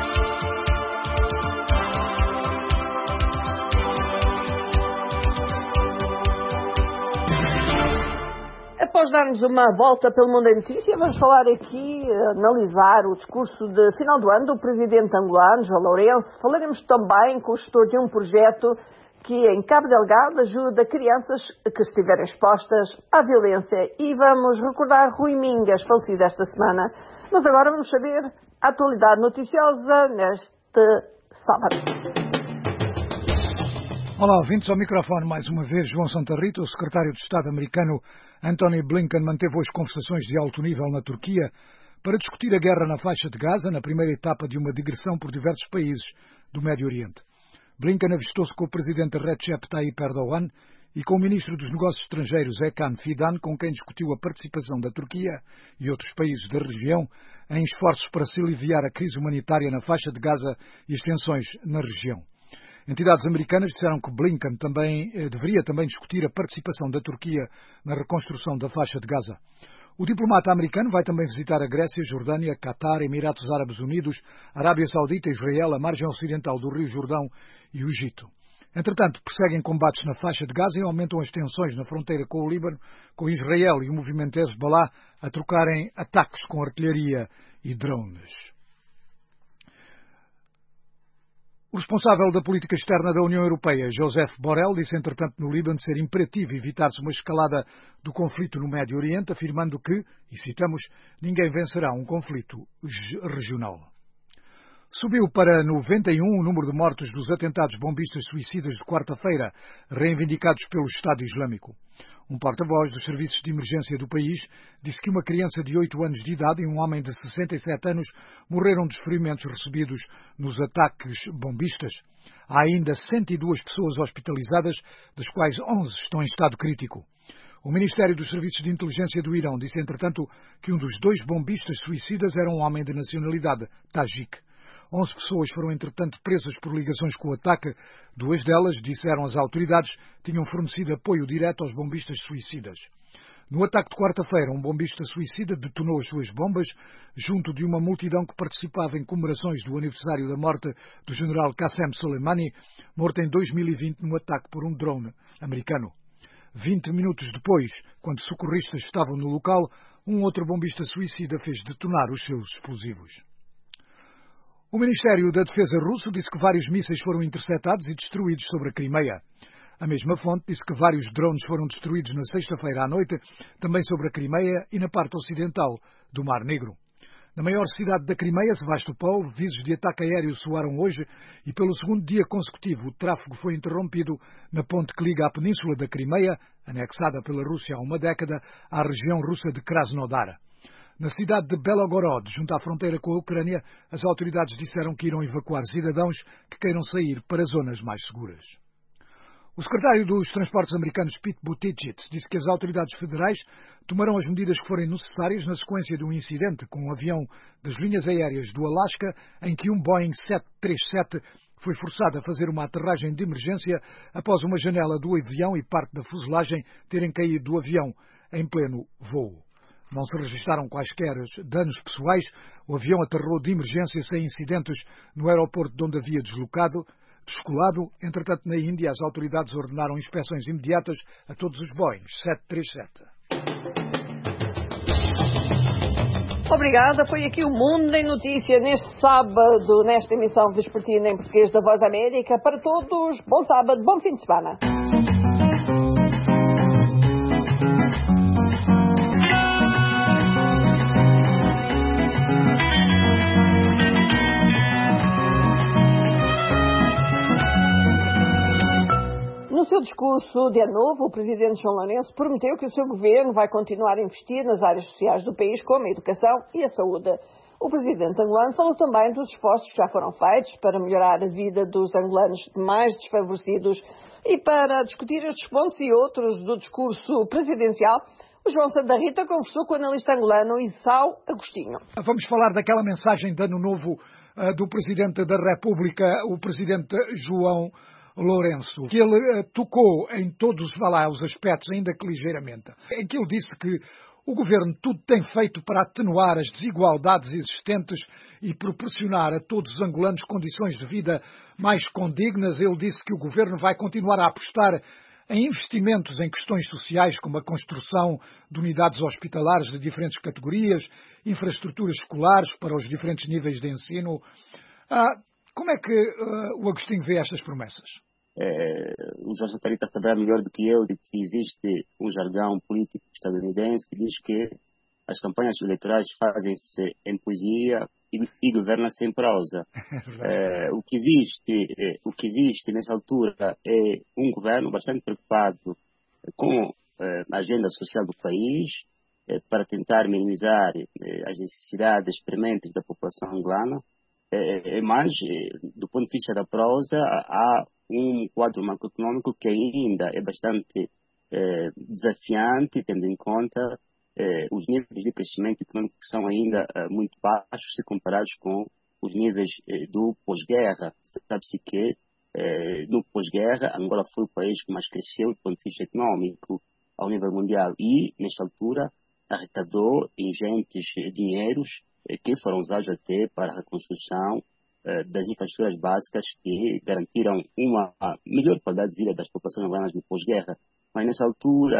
Após darmos uma volta pelo mundo da notícia, vamos falar aqui, analisar o discurso de final do ano do presidente angolano, João Lourenço. Falaremos também com o gestor de um projeto que em Cabo Delgado ajuda crianças que estiverem expostas à violência. E vamos recordar Rui Mingas, falecido esta semana. Mas agora vamos saber a atualidade noticiosa neste sábado. Olá, ouvintes, ao microfone mais uma vez João Santa Rita. O secretário de Estado americano Antony Blinken manteve hoje conversações de alto nível na Turquia para discutir a guerra na faixa de Gaza, na primeira etapa de uma digressão por diversos países do Médio Oriente. Blinken avistou-se com o presidente Recep Tayyip Erdogan e com o ministro dos Negócios Estrangeiros Hakan Fidan, com quem discutiu a participação da Turquia e outros países da região em esforços para se aliviar a crise humanitária na faixa de Gaza e as tensões na região. Entidades americanas disseram que Blinken também, eh, deveria também discutir a participação da Turquia na reconstrução da faixa de Gaza. O diplomata americano vai também visitar a Grécia, Jordânia, Catar, Emirados Árabes Unidos, Arábia Saudita, Israel, a margem ocidental do Rio Jordão e o Egito. Entretanto, prosseguem combates na faixa de Gaza e aumentam as tensões na fronteira com o Líbano, com Israel e o movimento Hezbollah a trocarem ataques com artilharia e drones. O responsável da política externa da União Europeia, Josep Borrell, disse entretanto no Líbano ser imperativo evitar-se uma escalada do conflito no Médio Oriente, afirmando que, e citamos, ninguém vencerá um conflito regional. Subiu para noventa e um o número de mortos dos atentados bombistas suicidas de quarta-feira, reivindicados pelo Estado Islâmico. Um porta-voz dos serviços de emergência do país disse que uma criança de oito anos de idade e um homem de sessenta e sete anos morreram dos ferimentos recebidos nos ataques bombistas. Há ainda cento e duas pessoas hospitalizadas, das quais onze estão em estado crítico. O Ministério dos Serviços de Inteligência do Irão disse, entretanto, que um dos dois bombistas suicidas era um homem de nacionalidade tajique. Onze pessoas foram, entretanto, presas por ligações com o ataque. Duas delas, disseram as autoridades, tinham fornecido apoio direto aos bombistas suicidas. No ataque de quarta-feira, um bombista suicida detonou as suas bombas junto de uma multidão que participava em comemorações do aniversário da morte do general Qassem Soleimani, morto em dois mil e vinte no ataque por um drone americano. Vinte minutos depois, quando socorristas estavam no local, um outro bombista suicida fez detonar os seus explosivos. O Ministério da Defesa russo disse que vários mísseis foram interceptados e destruídos sobre a Crimeia. A mesma fonte disse que vários drones foram destruídos na sexta-feira à noite, também sobre a Crimeia e na parte ocidental do Mar Negro. Na maior cidade da Crimeia, Sevastopol, visos de ataque aéreo soaram hoje e pelo segundo dia consecutivo o tráfego foi interrompido na ponte que liga a península da Crimeia, anexada pela Rússia há uma década, à região russa de Krasnodar. Na cidade de Belgorod, junto à fronteira com a Ucrânia, as autoridades disseram que irão evacuar cidadãos que queiram sair para zonas mais seguras. O secretário dos Transportes americanos, Pete Buttigieg, disse que as autoridades federais tomarão as medidas que forem necessárias na sequência de um incidente com um avião das linhas aéreas do Alasca, em que um Boeing sete três sete foi forçado a fazer uma aterragem de emergência após uma janela do avião e parte da fuselagem terem caído do avião em pleno voo. Não se registaram quaisquer danos pessoais. O avião aterrou de emergência sem incidentes no aeroporto de onde havia deslocado, descolado. Entretanto, na Índia, as autoridades ordenaram inspeções imediatas a todos os Boeing sete três sete. Obrigada. Foi aqui o Mundo em Notícia neste sábado, nesta emissão vespertina em português da Voz da América. Para todos, bom sábado, bom fim de semana. No seu discurso de ano novo, o presidente João Lourenço prometeu que o seu governo vai continuar a investir nas áreas sociais do país, como a educação e a saúde. O presidente angolano falou também dos esforços que já foram feitos para melhorar a vida dos angolanos mais desfavorecidos. E para discutir estes pontos e outros do discurso presidencial, o João Santa Rita conversou com o analista angolano Isao Agostinho. Vamos falar daquela mensagem de ano novo uh, do presidente da República, o presidente João Lourenço, que ele uh, tocou em todos lá, os aspectos, ainda que ligeiramente, em que ele disse que o governo tudo tem feito para atenuar as desigualdades existentes e proporcionar a todos os angolanos condições de vida mais condignas. Ele disse que o governo vai continuar a apostar em investimentos em questões sociais, como a construção de unidades hospitalares de diferentes categorias, infraestruturas escolares para os diferentes níveis de ensino. Ah, como é que uh, o Agostinho vê estas promessas? É, o João Santa Rita saberá melhor do que eu de que existe um jargão político estadunidense que diz que as campanhas eleitorais fazem-se em poesia e, e governam-se em prosa. É, o que existe, é, o que existe nessa altura é um governo bastante preocupado com é, a agenda social do país é, para tentar minimizar é, as necessidades prementes da população angolana. É, é, mas, é, do ponto de vista da prosa, há um quadro macroeconômico que ainda é bastante é, desafiante, tendo em conta é, os níveis de crescimento econômico que são ainda é, muito baixos se comparados com os níveis é, do pós-guerra. Sabe-se que é, no pós-guerra Angola foi o país que mais cresceu do ponto de vista econômico ao nível mundial e, nesta altura, arrecadou ingentes dinheiros é, que foram usados até para a reconstrução das infraestruturas básicas que garantiram uma melhor qualidade de vida das populações angolanas no pós-guerra. Mas nessa altura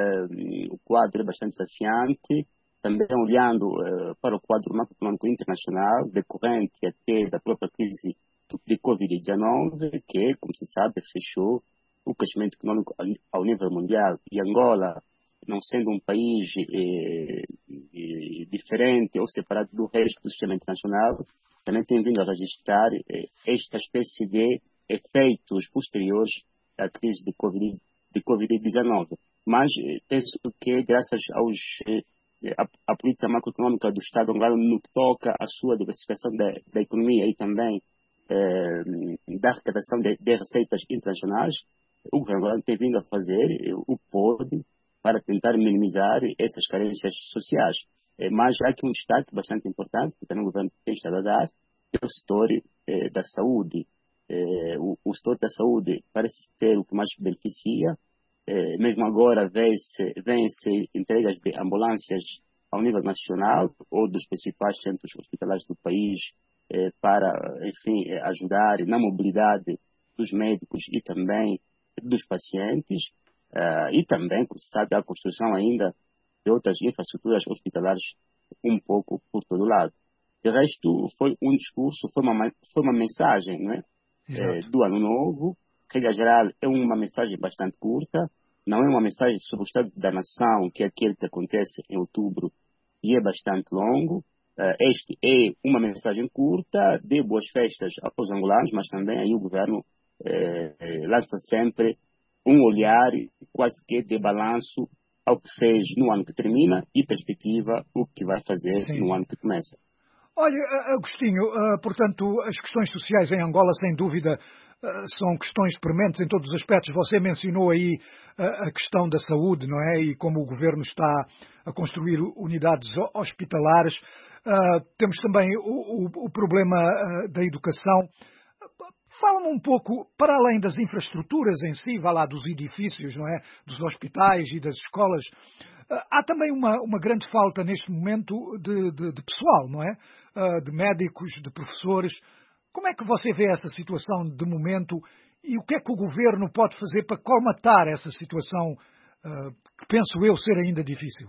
eh, o quadro é bastante desafiante, também olhando eh, para o quadro macroeconômico internacional, decorrente até da própria crise de covid dezenove, que, como se sabe, fechou o crescimento econômico ao nível mundial. E Angola, não sendo um país eh, eh, diferente ou separado do resto do sistema internacional, também tem vindo a registrar eh, esta espécie de efeitos posteriores à crise de covid dezenove. Mas eh, penso que, graças aos, eh, a, a política macroeconômica do Estado angolano no que toca à sua diversificação da, da economia e também eh, da arrecadação de, de receitas internacionais, o governo angolano tem vindo a fazer eh, o que pode para tentar minimizar essas carências sociais. Mas há aqui um destaque bastante importante que também o governo tem estado a dar, que é o setor eh, da saúde. Eh, o, o setor da saúde parece ser o que mais beneficia. Eh, mesmo agora vêm-se vêm-se entregas de ambulâncias ao nível nacional ou dos principais centros hospitalares do país eh, para, enfim, ajudar na mobilidade dos médicos e também dos pacientes. Uh, e também, como se sabe, a construção ainda de outras infraestruturas hospitalares um pouco por todo lado. De resto, foi um discurso, foi uma, foi uma mensagem, não é? É, do Ano Novo. Regra geral, é uma mensagem bastante curta, não é uma mensagem sobre o estado da nação, que é aquele que acontece em outubro e é bastante longo. Uh, este é uma mensagem curta, de boas festas aos angolanos, mas também aí o governo eh, eh, lança sempre um olhar quase que de balanço ao que fez no ano que termina e perspectiva o que vai fazer Sim. no ano que começa. Olha, Agostinho, portanto, as questões sociais em Angola, sem dúvida, são questões prementes em todos os aspectos. Você mencionou aí a questão da saúde, não é? E como o governo está a construir unidades hospitalares. Temos também o, o, o problema da educação. Fala-me um pouco, para além das infraestruturas em si, vá lá, dos edifícios, não é? Dos hospitais e das escolas, há também uma, uma grande falta neste momento de, de, de pessoal, não é? De médicos, de professores. Como é que você vê essa situação de momento e o que é que o governo pode fazer para colmatar essa situação que penso eu ser ainda difícil?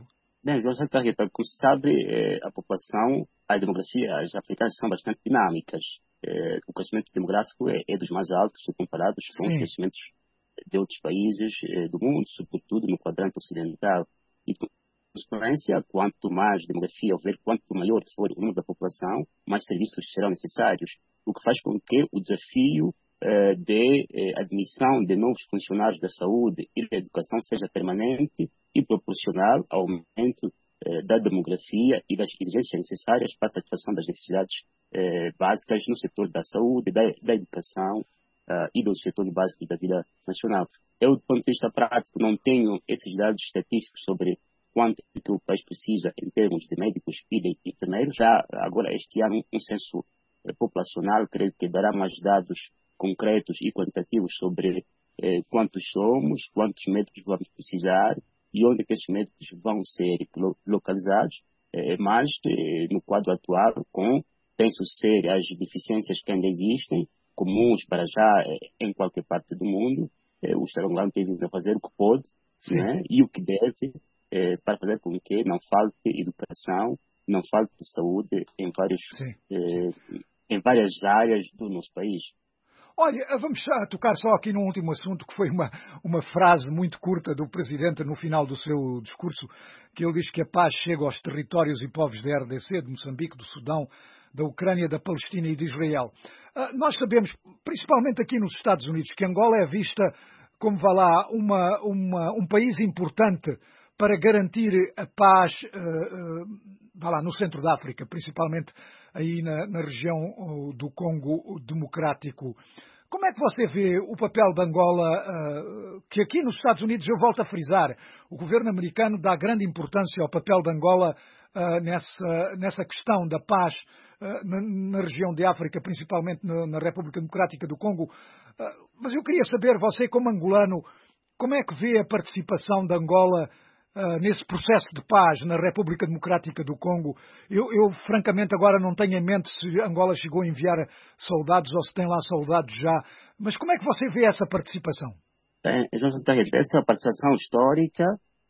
Bem, João Santa Rita, como se sabe, eh, a população, a demografia, as africanas são bastante dinâmicas. Eh, o crescimento demográfico é, é dos mais altos, se comparados com Sim. os crescimentos de outros países eh, do mundo, sobretudo no quadrante ocidental. E, por consequência, quanto mais demografia houver, quanto maior for o número da população, mais serviços serão necessários, o que faz com que o desafio eh, de eh, admissão de novos funcionários da saúde e da educação seja permanente e proporcional ao aumento eh, da demografia e das exigências necessárias para a satisfação das necessidades eh, básicas no setor da saúde, da, da educação uh, e dos setores básicos da vida nacional. Eu, do ponto de vista prático, não tenho esses dados estatísticos sobre quanto que o país precisa em termos de médicos e de enfermeiros. Já agora, este ano, um censo eh, populacional, creio que dará mais dados concretos e quantitativos sobre eh, quantos somos, quantos médicos vamos precisar e onde que esses médicos vão ser localizados, eh, mas eh, no quadro atual, com, penso ser, as deficiências que ainda existem, comuns para já eh, em qualquer parte do mundo, eh, o Estado angolano tem vindo a fazer o que pode, né, e o que deve, eh, para fazer com que não falte educação, não falte saúde em, vários, sim, eh, sim. em várias áreas do nosso país. Olha, vamos tocar só aqui num último assunto, que foi uma, uma frase muito curta do Presidente no final do seu discurso, que ele diz que a paz chega aos territórios e povos da R D C, de Moçambique, do Sudão, da Ucrânia, da Palestina e de Israel. Uh, nós sabemos, principalmente aqui nos Estados Unidos, que Angola é vista como, vá lá, uma, uma, um país importante para garantir a paz uh, uh, vá lá, no centro da África, principalmente aí na, na região uh, do Congo Democrático. Como é que você vê o papel de Angola, uh, que aqui nos Estados Unidos, eu volto a frisar, o governo americano dá grande importância ao papel de Angola uh, nessa, nessa questão da paz uh, na, na região de África, principalmente na, na República Democrática do Congo. Uh, mas eu queria saber, você como angolano, como é que vê a participação de Angola Uh, nesse processo de paz na República Democrática do Congo? Eu, eu, francamente, agora não tenho em mente se Angola chegou a enviar soldados ou se tem lá soldados já. Mas como é que você vê essa participação? Bem, essa participação histórica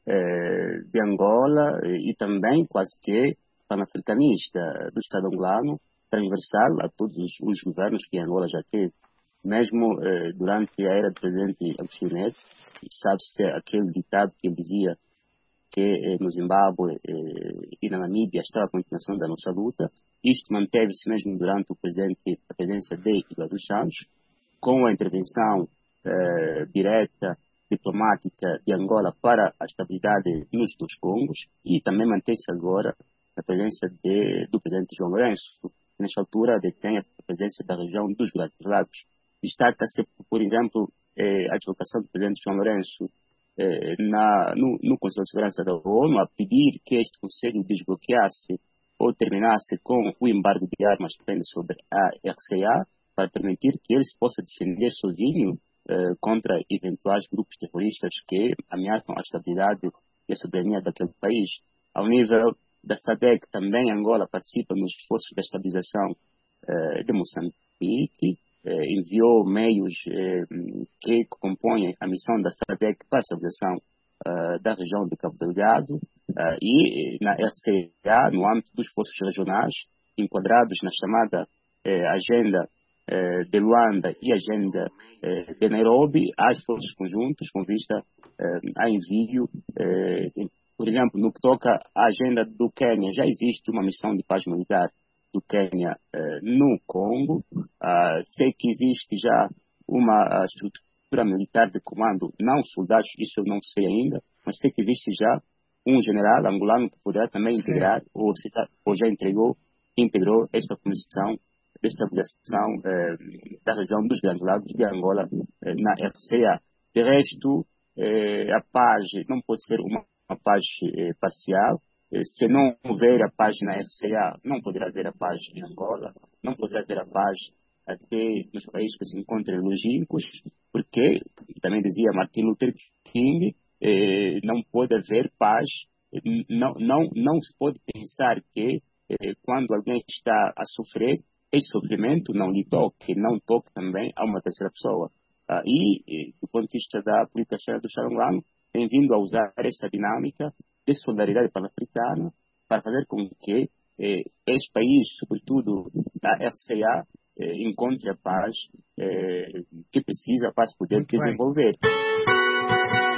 eh, de Angola e também quase que panafricanista do Estado angolano, transversal a todos os, os governos que Angola já teve. Mesmo eh, durante a era do presidente Agostinho Neto, sabe-se aquele ditado que ele dizia que eh, no Zimbábue eh, e na Namíbia estava a continuação da nossa luta. Isto manteve-se mesmo durante o presidente, a presidência de Eduardo dos Santos, com a intervenção eh, direta, diplomática de Angola para a estabilidade nos dois Congos, e também mantém-se agora a presença de, do presidente João Lourenço, que nesta altura detém a presidência da região dos Grandes Lagos. Destaca-se, por exemplo, eh, a deslocação do presidente João Lourenço Na, no, no Conselho de Segurança da ONU, a pedir que este Conselho desbloqueasse ou terminasse com o embargo de armas que pende sobre a R C A, para permitir que ele se possa defender sozinho eh, contra eventuais grupos terroristas que ameaçam a estabilidade e a soberania daquele país. Ao nível da SADC, também Angola participa nos esforços de estabilização eh, de Moçambique, Eh, enviou meios eh, que compõem a missão da SADC para a estabilização uh, da região de Cabo Delgado uh, e na R C A, no âmbito dos esforços regionais, enquadrados na chamada eh, Agenda eh, de Luanda e Agenda eh, de Nairobi, há esforços conjuntos com vista eh, a envio. Eh, por exemplo, no que toca à agenda do Quênia, já existe uma missão de paz militar do Quênia eh, no Congo. Uh, sei que existe já uma uh, estrutura militar de comando, não soldados, isso eu não sei ainda, mas sei que existe já um general angolano que poderá também Sim. integrar, ou, se, ou já entregou, integrou esta comissão de estabilização eh, da região dos Grandes Lagos de Angola eh, na R C A. De resto, eh, a paz não pode ser uma, uma paz eh, parcial. Se não houver a paz na R C A, não poderá haver a paz em Angola, não poderá haver a paz até nos países que se encontram longínquos, porque, também dizia Martin Luther King, eh, não pode haver paz, não, não, não se pode pensar que eh, quando alguém está a sofrer, esse sofrimento não lhe toque, não toque também a uma terceira pessoa. Ah, e, do ponto de vista da política externa do Estado angolano, tem vindo a usar essa dinâmica de solidariedade pan-africana para fazer com que eh, este país, sobretudo a R C A, eh, encontre a paz eh, que precisa para se poder Muito desenvolver. Bem.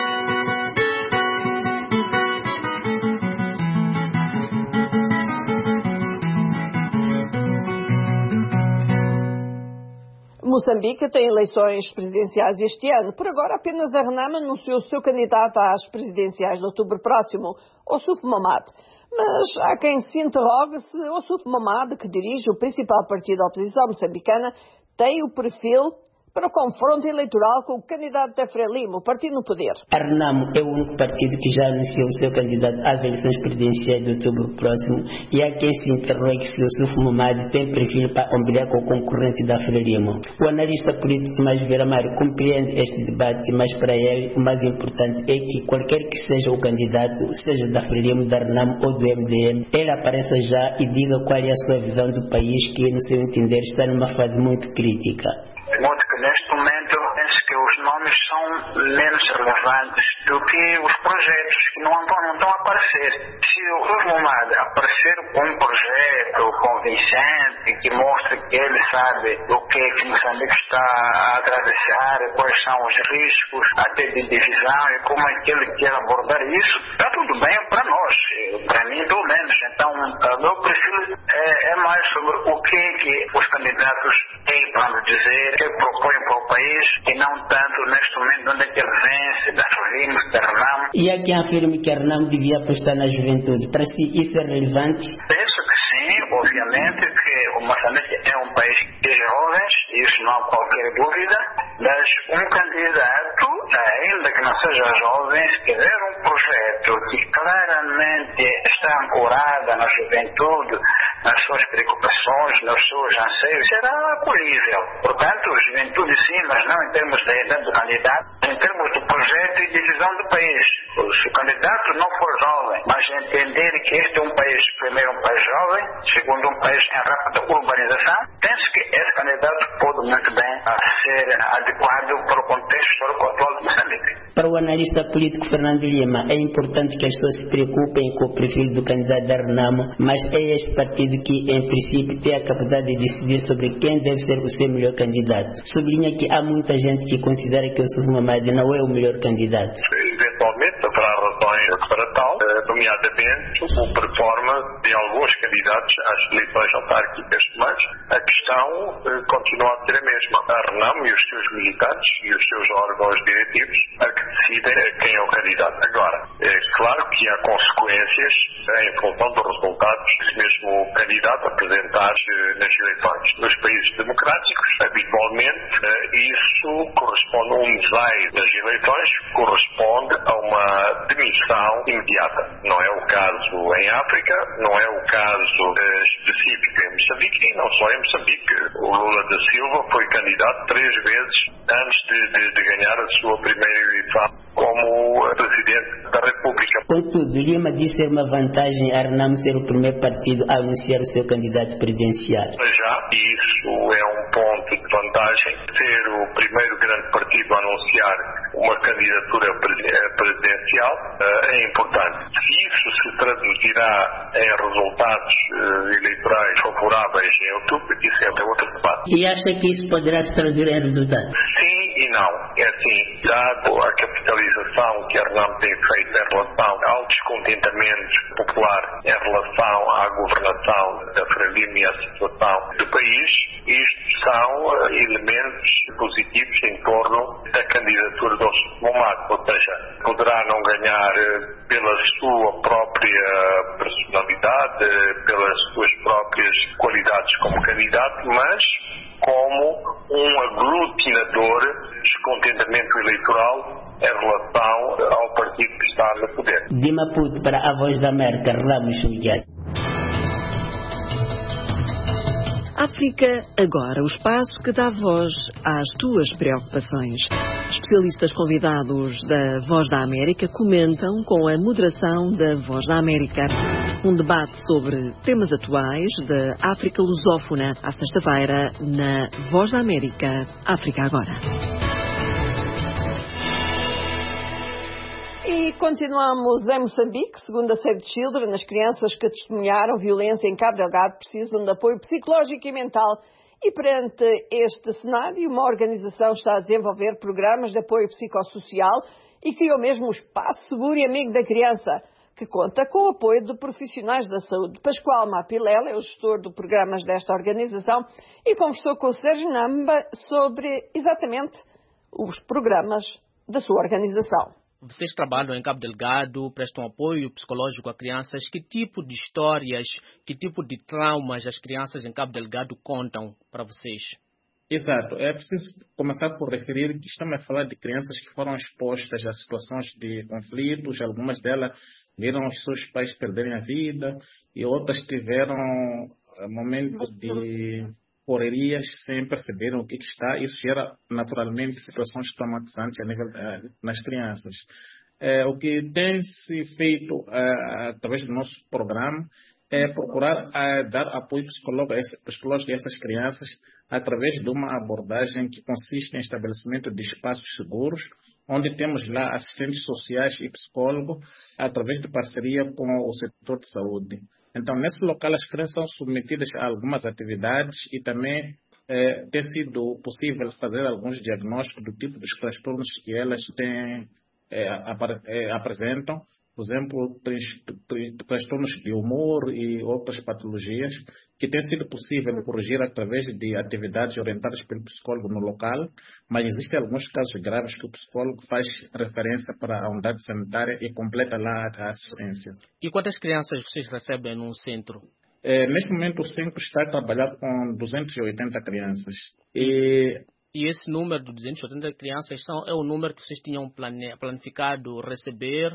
Moçambique tem eleições presidenciais este ano. Por agora, apenas a Renam anunciou o seu candidato às presidenciais de outubro próximo, Ossuf Mamad. Mas há quem se interrogue se Ossuf Mamad, que dirige o principal partido da oposição moçambicana, tem o perfil para o confronto eleitoral com o candidato da Frelimo, o partido no poder. A Renamo é o único partido que já anunciou o seu candidato às eleições presidenciais de outubro próximo, e há quem se interrogue se o Ossuf Mamad tem perfil para ombrear com o concorrente da Frelimo. O analista político Tomás Vieira Mário compreende este debate, mas para ele o mais importante é que qualquer que seja o candidato, seja da Frelimo, da Renamo ou do M D M, ele apareça já e diga qual é a sua visão do país, que, no seu entender, está numa fase muito crítica. Muito que neste momento penso que os nomes são menos relevantes do que os projetos que não estão, não estão a aparecer. Se o Ossuf Mamad aparecer com um projeto convincente que mostre que ele sabe o que é que Moçambique está a atravessar, quais são os riscos até de divisão e como é que ele quer abordar isso, está tudo bem para nós, para mim pelo menos. Então, o meu perfil é, é mais sobre o que é que os candidatos têm para dizer, que propõem para o país, e não tanto neste momento onde é que ele vence, da Frelimo, da Renamo. E há quem afirme que a Renamo devia apostar na juventude. Para si isso é relevante? Penso que sim, obviamente que o Moçambique é um país de jovens, isso não há qualquer dúvida, mas um candidato, ainda que não seja jovem, se tiver um projeto que claramente está ancorado na juventude, nas suas preocupações, nos seus anseios, será acolhível. Portanto, juventude sim, mas não em termos da idade do candidato, em termos do projeto e de visão do país. Se o candidato não for jovem, mas entender que este é um país, primeiro um país jovem, segundo um país em rápida urbanização, penso que esse candidato pode muito bem ser adequado para o contexto histórico atual de Moçambique. Para o analista político Fernando Lima, é importante que as pessoas se preocupem com o perfil do candidato da Renamo, mas é este partido que, em princípio, tem a capacidade de decidir sobre quem deve ser o seu melhor candidato. Sublinha que há muita gente que considera que o Ossuf Mamad não é o melhor candidato. Eventualmente haverá razões para tal, nomeadamente o performance de alguns candidatos às eleições autárquicas, mas a questão continua a ser a mesma. A Renamo e os seus militantes e os seus órgãos diretivos a que decidem quem é o candidato. Agora, é claro que há consequências em função dos resultados que mesmo o candidato apresentar nas eleições. Nos países democráticos, habitualmente, isso corresponde a um desaire das eleições, corresponde a uma demissão imediata. Não é o caso em África, não é o caso eh, específico em Moçambique, e não só em Moçambique. O Lula da Silva foi candidato três vezes antes de, de, de ganhar a sua primeira eleição como Presidente da República. Contudo, Lima diz ser uma vantagem a Renamo ser o primeiro partido a anunciar o seu candidato presidencial. Já, e isso é um ponto de vantagem, ser o primeiro grande partido a anunciar uma candidatura presidencial é importante. Se isso se traduzirá em resultados eleitorais favoráveis em outubro, isso é outro debate. E acha que isso poderá se traduzir em resultados? Sim e não. É assim, dado a capitalização que a Renamo tem feito em relação ao descontentamento popular em relação à governação da Frelimo e à situação do país, isto são elementos positivos em torno da candidatura do Ossuf Mamad, ou seja, poderá não ganhar pela sua própria personalidade, pelas suas próprias qualidades como candidato, mas como um aglutinador de descontentamento eleitoral em relação ao partido que está no poder. De Maputo para a Voz da América, Ramos Miguel. África Agora, o espaço que dá voz às tuas preocupações. Especialistas convidados da Voz da América comentam com a moderação da Voz da América. Um debate sobre temas atuais da África lusófona, à sexta-feira, na Voz da América, África Agora. E E continuamos em Moçambique. Segundo a Save the Children, as crianças que testemunharam violência em Cabo Delgado precisam de apoio psicológico e mental. E perante este cenário, uma organização está a desenvolver programas de apoio psicossocial e criou mesmo um espaço seguro e amigo da criança, que conta com o apoio de profissionais da saúde. Pascoal Mapilela é o gestor de programas desta organização e conversou com o Sérgio Namba sobre exatamente os programas da sua organização. Vocês trabalham em Cabo Delgado, prestam apoio psicológico a crianças. Que tipo de histórias, que tipo de traumas as crianças em Cabo Delgado contam para vocês? Exato. É preciso começar por referir que estamos a falar de crianças que foram expostas a situações de conflitos. Algumas delas viram os seus pais perderem a vida e outras tiveram momentos de correrias sem perceber o que, que está. Isso gera naturalmente situações traumatizantes a nível, uh, nas crianças. Uh, o que tem se feito uh, através do nosso programa é procurar uh, dar apoio psicológico a, esse, psicológico a essas crianças através de uma abordagem que consiste em estabelecimento de espaços seguros, onde temos lá assistentes sociais e psicólogos através de parceria com o setor de saúde. Então, nesse local, as crianças são submetidas a algumas atividades e também eh, tem sido possível fazer alguns diagnósticos do tipo dos transtornos que elas têm, eh, apar- eh, apresentam. Por exemplo, transtornos de humor e outras patologias que tem sido possível corrigir através de atividades orientadas pelo psicólogo no local, mas existem alguns casos graves que o psicólogo faz referência para a unidade sanitária e completa lá a assistência. E quantas crianças vocês recebem num centro? É, neste momento o centro está a trabalhar com duzentas e oitenta crianças. E E esse número de duzentas e oitenta crianças são, é o número que vocês tinham plane, planificado receber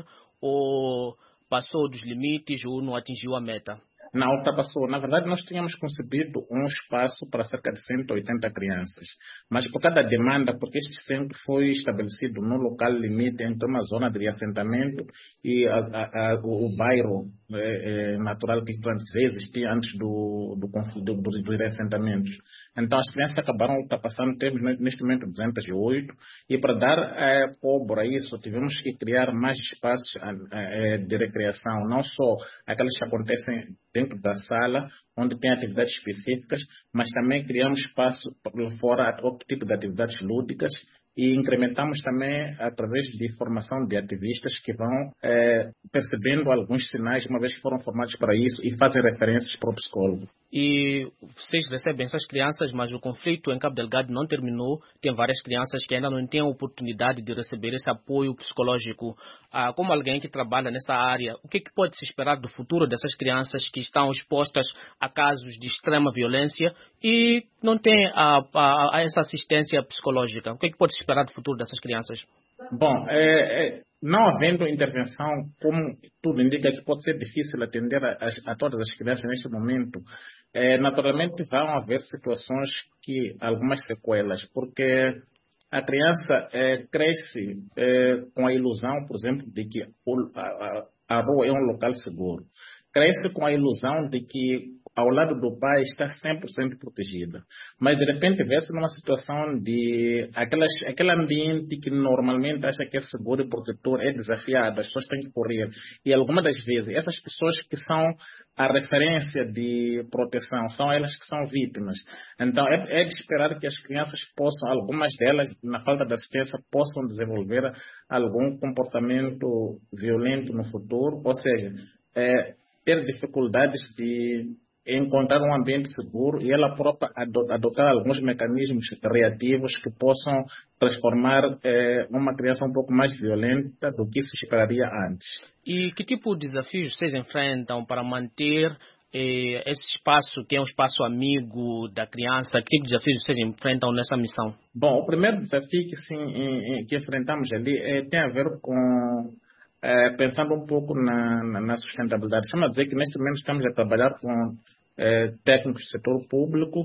ou passou dos limites ou não atingiu a meta? Não, ultrapassou. Na verdade, nós tínhamos concebido um espaço para cerca de cento e oitenta crianças. Mas por causa da demanda, porque este centro foi estabelecido no local limite entre uma zona de assentamento e a, a, a, o, o bairro é, é, natural que existia antes do, do conflito, do, dos, dos assentamentos. Então, as crianças acabaram ultrapassando, temos neste momento duzentas e oito, e para dar é, pólvora a isso, tivemos que criar mais espaços é, de recreação, não só aqueles que acontecem dentro da sala, onde tem atividades específicas, mas também criamos espaço fora a outro tipo de atividades lúdicas e incrementamos também através de formação de ativistas que vão é, percebendo alguns sinais, uma vez que foram formados para isso, e fazem referências para o psicólogo. E vocês recebem essas crianças, mas o conflito em Cabo Delgado não terminou. Tem várias crianças que ainda não têm a oportunidade de receber esse apoio psicológico. Ah, como alguém que trabalha nessa área, o que, que pode se esperar do futuro dessas crianças que estão expostas a casos de extrema violência e não têm a, a, a essa assistência psicológica? O que, que pode se esperar do futuro dessas crianças? Bom, é, é, não havendo intervenção, como tudo indica que pode ser difícil atender a, a, a todas as crianças neste momento, é, naturalmente vão haver situações que, algumas sequelas, porque a criança é, cresce é, com a ilusão, por exemplo, de que o, a, a rua é um local seguro. Cresce com a ilusão de que ao lado do pai está cem por cento protegida. Mas, de repente, vê-se numa situação de aquelas, aquele ambiente que normalmente acha que é seguro e protetor, é desafiado, as pessoas têm que correr. E, algumas das vezes, essas pessoas que são a referência de proteção, são elas que são vítimas. Então, é, é de esperar que as crianças possam, algumas delas, na falta de assistência, possam desenvolver algum comportamento violento no futuro, ou seja, é, ter dificuldades de encontrar um ambiente seguro e ela própria adotar alguns mecanismos reativos que possam transformar eh, uma criança um pouco mais violenta do que se esperaria antes. E que tipo de desafios vocês enfrentam para manter eh, esse espaço, que é um espaço amigo da criança? Que tipo de desafios vocês enfrentam nessa missão? Bom, o primeiro desafio que, sim, em, em, que enfrentamos ali é, tem a ver com É, pensando um pouco na, na, na sustentabilidade. Estamos a dizer que neste momento estamos a trabalhar com é, técnicos do setor público,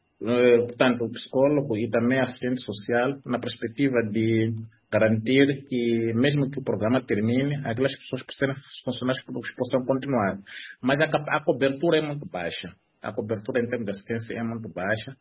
é, portanto, o psicólogo e também assistente social, na perspectiva de garantir que, mesmo que o programa termine, aquelas pessoas que serem funcionários públicos possam continuar. Mas a, a cobertura é muito baixa. a cobertura em termos de assistência é muito baixa.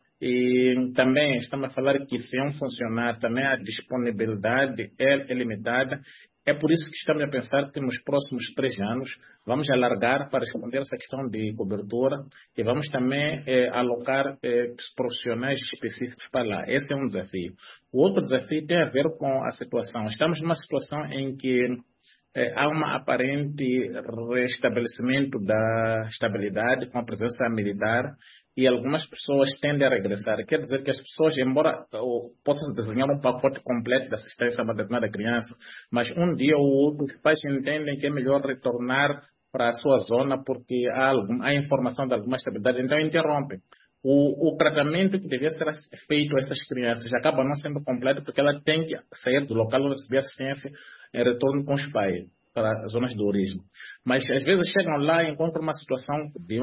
E também estamos a falar que se é um funcionário, também a disponibilidade é, é limitada. É por isso que estamos a pensar que nos próximos três anos vamos alargar para responder essa questão de cobertura e vamos também eh, alocar eh, profissionais específicos para lá. Esse é um desafio. O outro desafio tem a ver com a situação. Estamos numa situação em que eh, há um aparente restabelecimento da estabilidade com a presença militar e algumas pessoas tendem a regressar. Quer dizer que as pessoas, embora ou, possam desenhar um pacote completo de assistência à determinada criança, mas um dia ou outro os pais entendem que é melhor retornar para a sua zona porque há, algum, há informação de alguma estabilidade, então interrompem. O, o tratamento que devia ser feito a essas crianças acaba não sendo completo porque ela tem que sair do local onde receber assistência em retorno com os pais para as zonas de origem. Mas às vezes chegam lá e encontram uma situação de um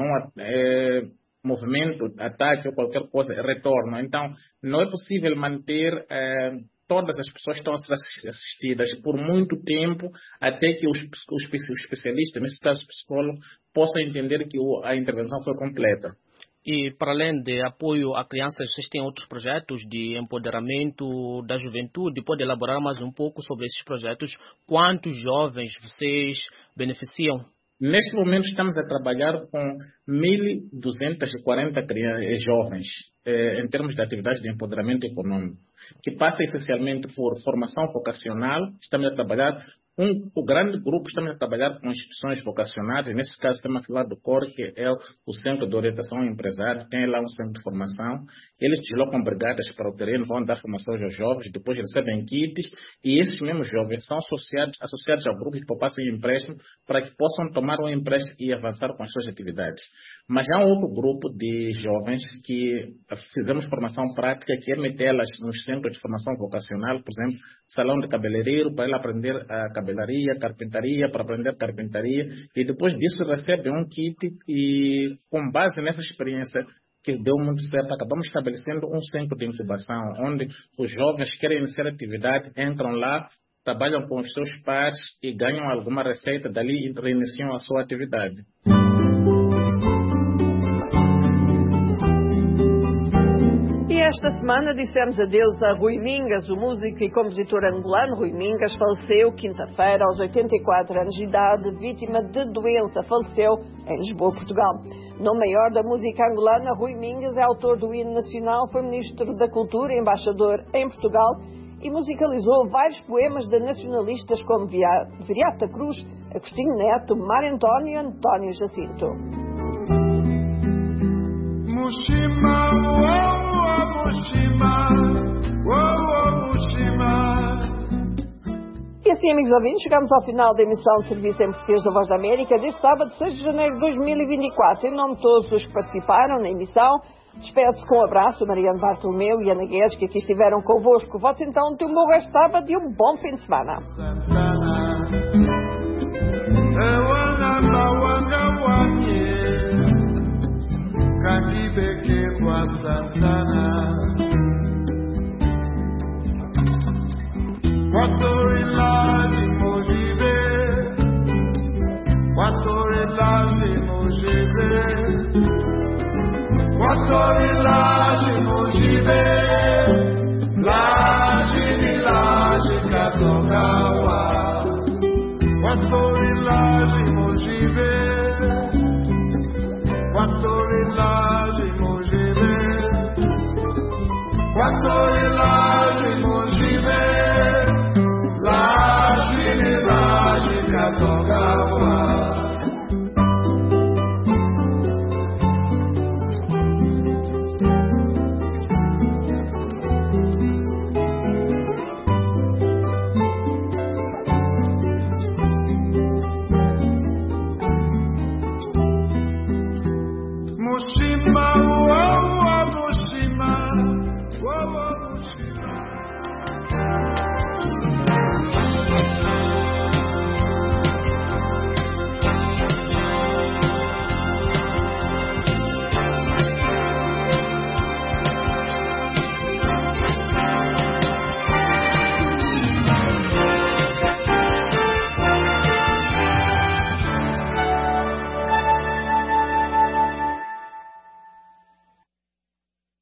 é, movimento, ataque ou qualquer coisa, retorno. Então não é possível manter é, todas as pessoas que estão a ser assistidas por muito tempo até que os, os especialistas, nesse caso psicólogos, possam entender que a intervenção foi completa. E, para além de apoio a crianças, vocês têm outros projetos de empoderamento da juventude? Pode elaborar mais um pouco sobre esses projetos? Quantos jovens vocês beneficiam? Neste momento estamos a trabalhar com mil duzentos e quarenta jovens eh, em termos de atividades de empoderamento econômico, que passa essencialmente por formação vocacional. Estamos a trabalhar um o grande grupo, estamos a trabalhar com instituições vocacionais, e nesse caso estamos a falar do C O R, que é o Centro de Orientação Empresária, tem lá um centro de formação. Eles deslocam brigadas para o terreno, vão dar formação aos jovens, depois recebem kits, e esses mesmos jovens são associados, associados a grupos de poupança e empréstimo para que possam tomar um empréstimo e avançar com as suas atividades. Mas há um outro grupo de jovens que fizemos formação prática, que é metê-las nos centros de formação vocacional, por exemplo, salão de cabeleireiro, para ele aprender a cabelaria, carpintaria, para aprender carpintaria, e depois disso recebe um kit e, com base nessa experiência que deu muito certo, acabamos estabelecendo um centro de incubação, onde os jovens que querem iniciar atividade, entram lá, trabalham com os seus pares e ganham alguma receita, dali e reiniciam a sua atividade. Esta semana dissemos adeus a Rui Mingas. O músico e compositor angolano Rui Mingas faleceu quinta-feira aos oitenta e quatro anos de idade, vítima de doença. Faleceu em Lisboa, Portugal. Nome maior da música angolana, Rui Mingas é autor do hino nacional, foi ministro da Cultura, embaixador em Portugal e musicalizou vários poemas de nacionalistas como Viriato Cruz, Agostinho Neto, Mário António e António Jacinto. Mushima, oh, oh, Mushima, oh, oh, Mushima. E assim, amigos ouvintes, chegamos ao final da emissão de Serviço em Português da Voz da América deste sábado, seis de janeiro de dois mil e vinte e quatro. Em nome de todos os que participaram na emissão, despeço-se com um abraço a Mariana Bartolomeu e Ana Guedes, que aqui estiveram convosco. Votos então de um bom resto de sábado e um bom fim de semana. Kakibeke kwa Santana Watorila de Mojibe Watorila de Mojibe Watorila de Mojibe Laje de Laje Katogawa Watorila de Mojibe Watorila de Mojibe Watorila de Mojibe Laje de Laje Katogawa. Mushima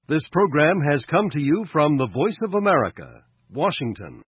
This program has come to you from the Voice of America, Washington.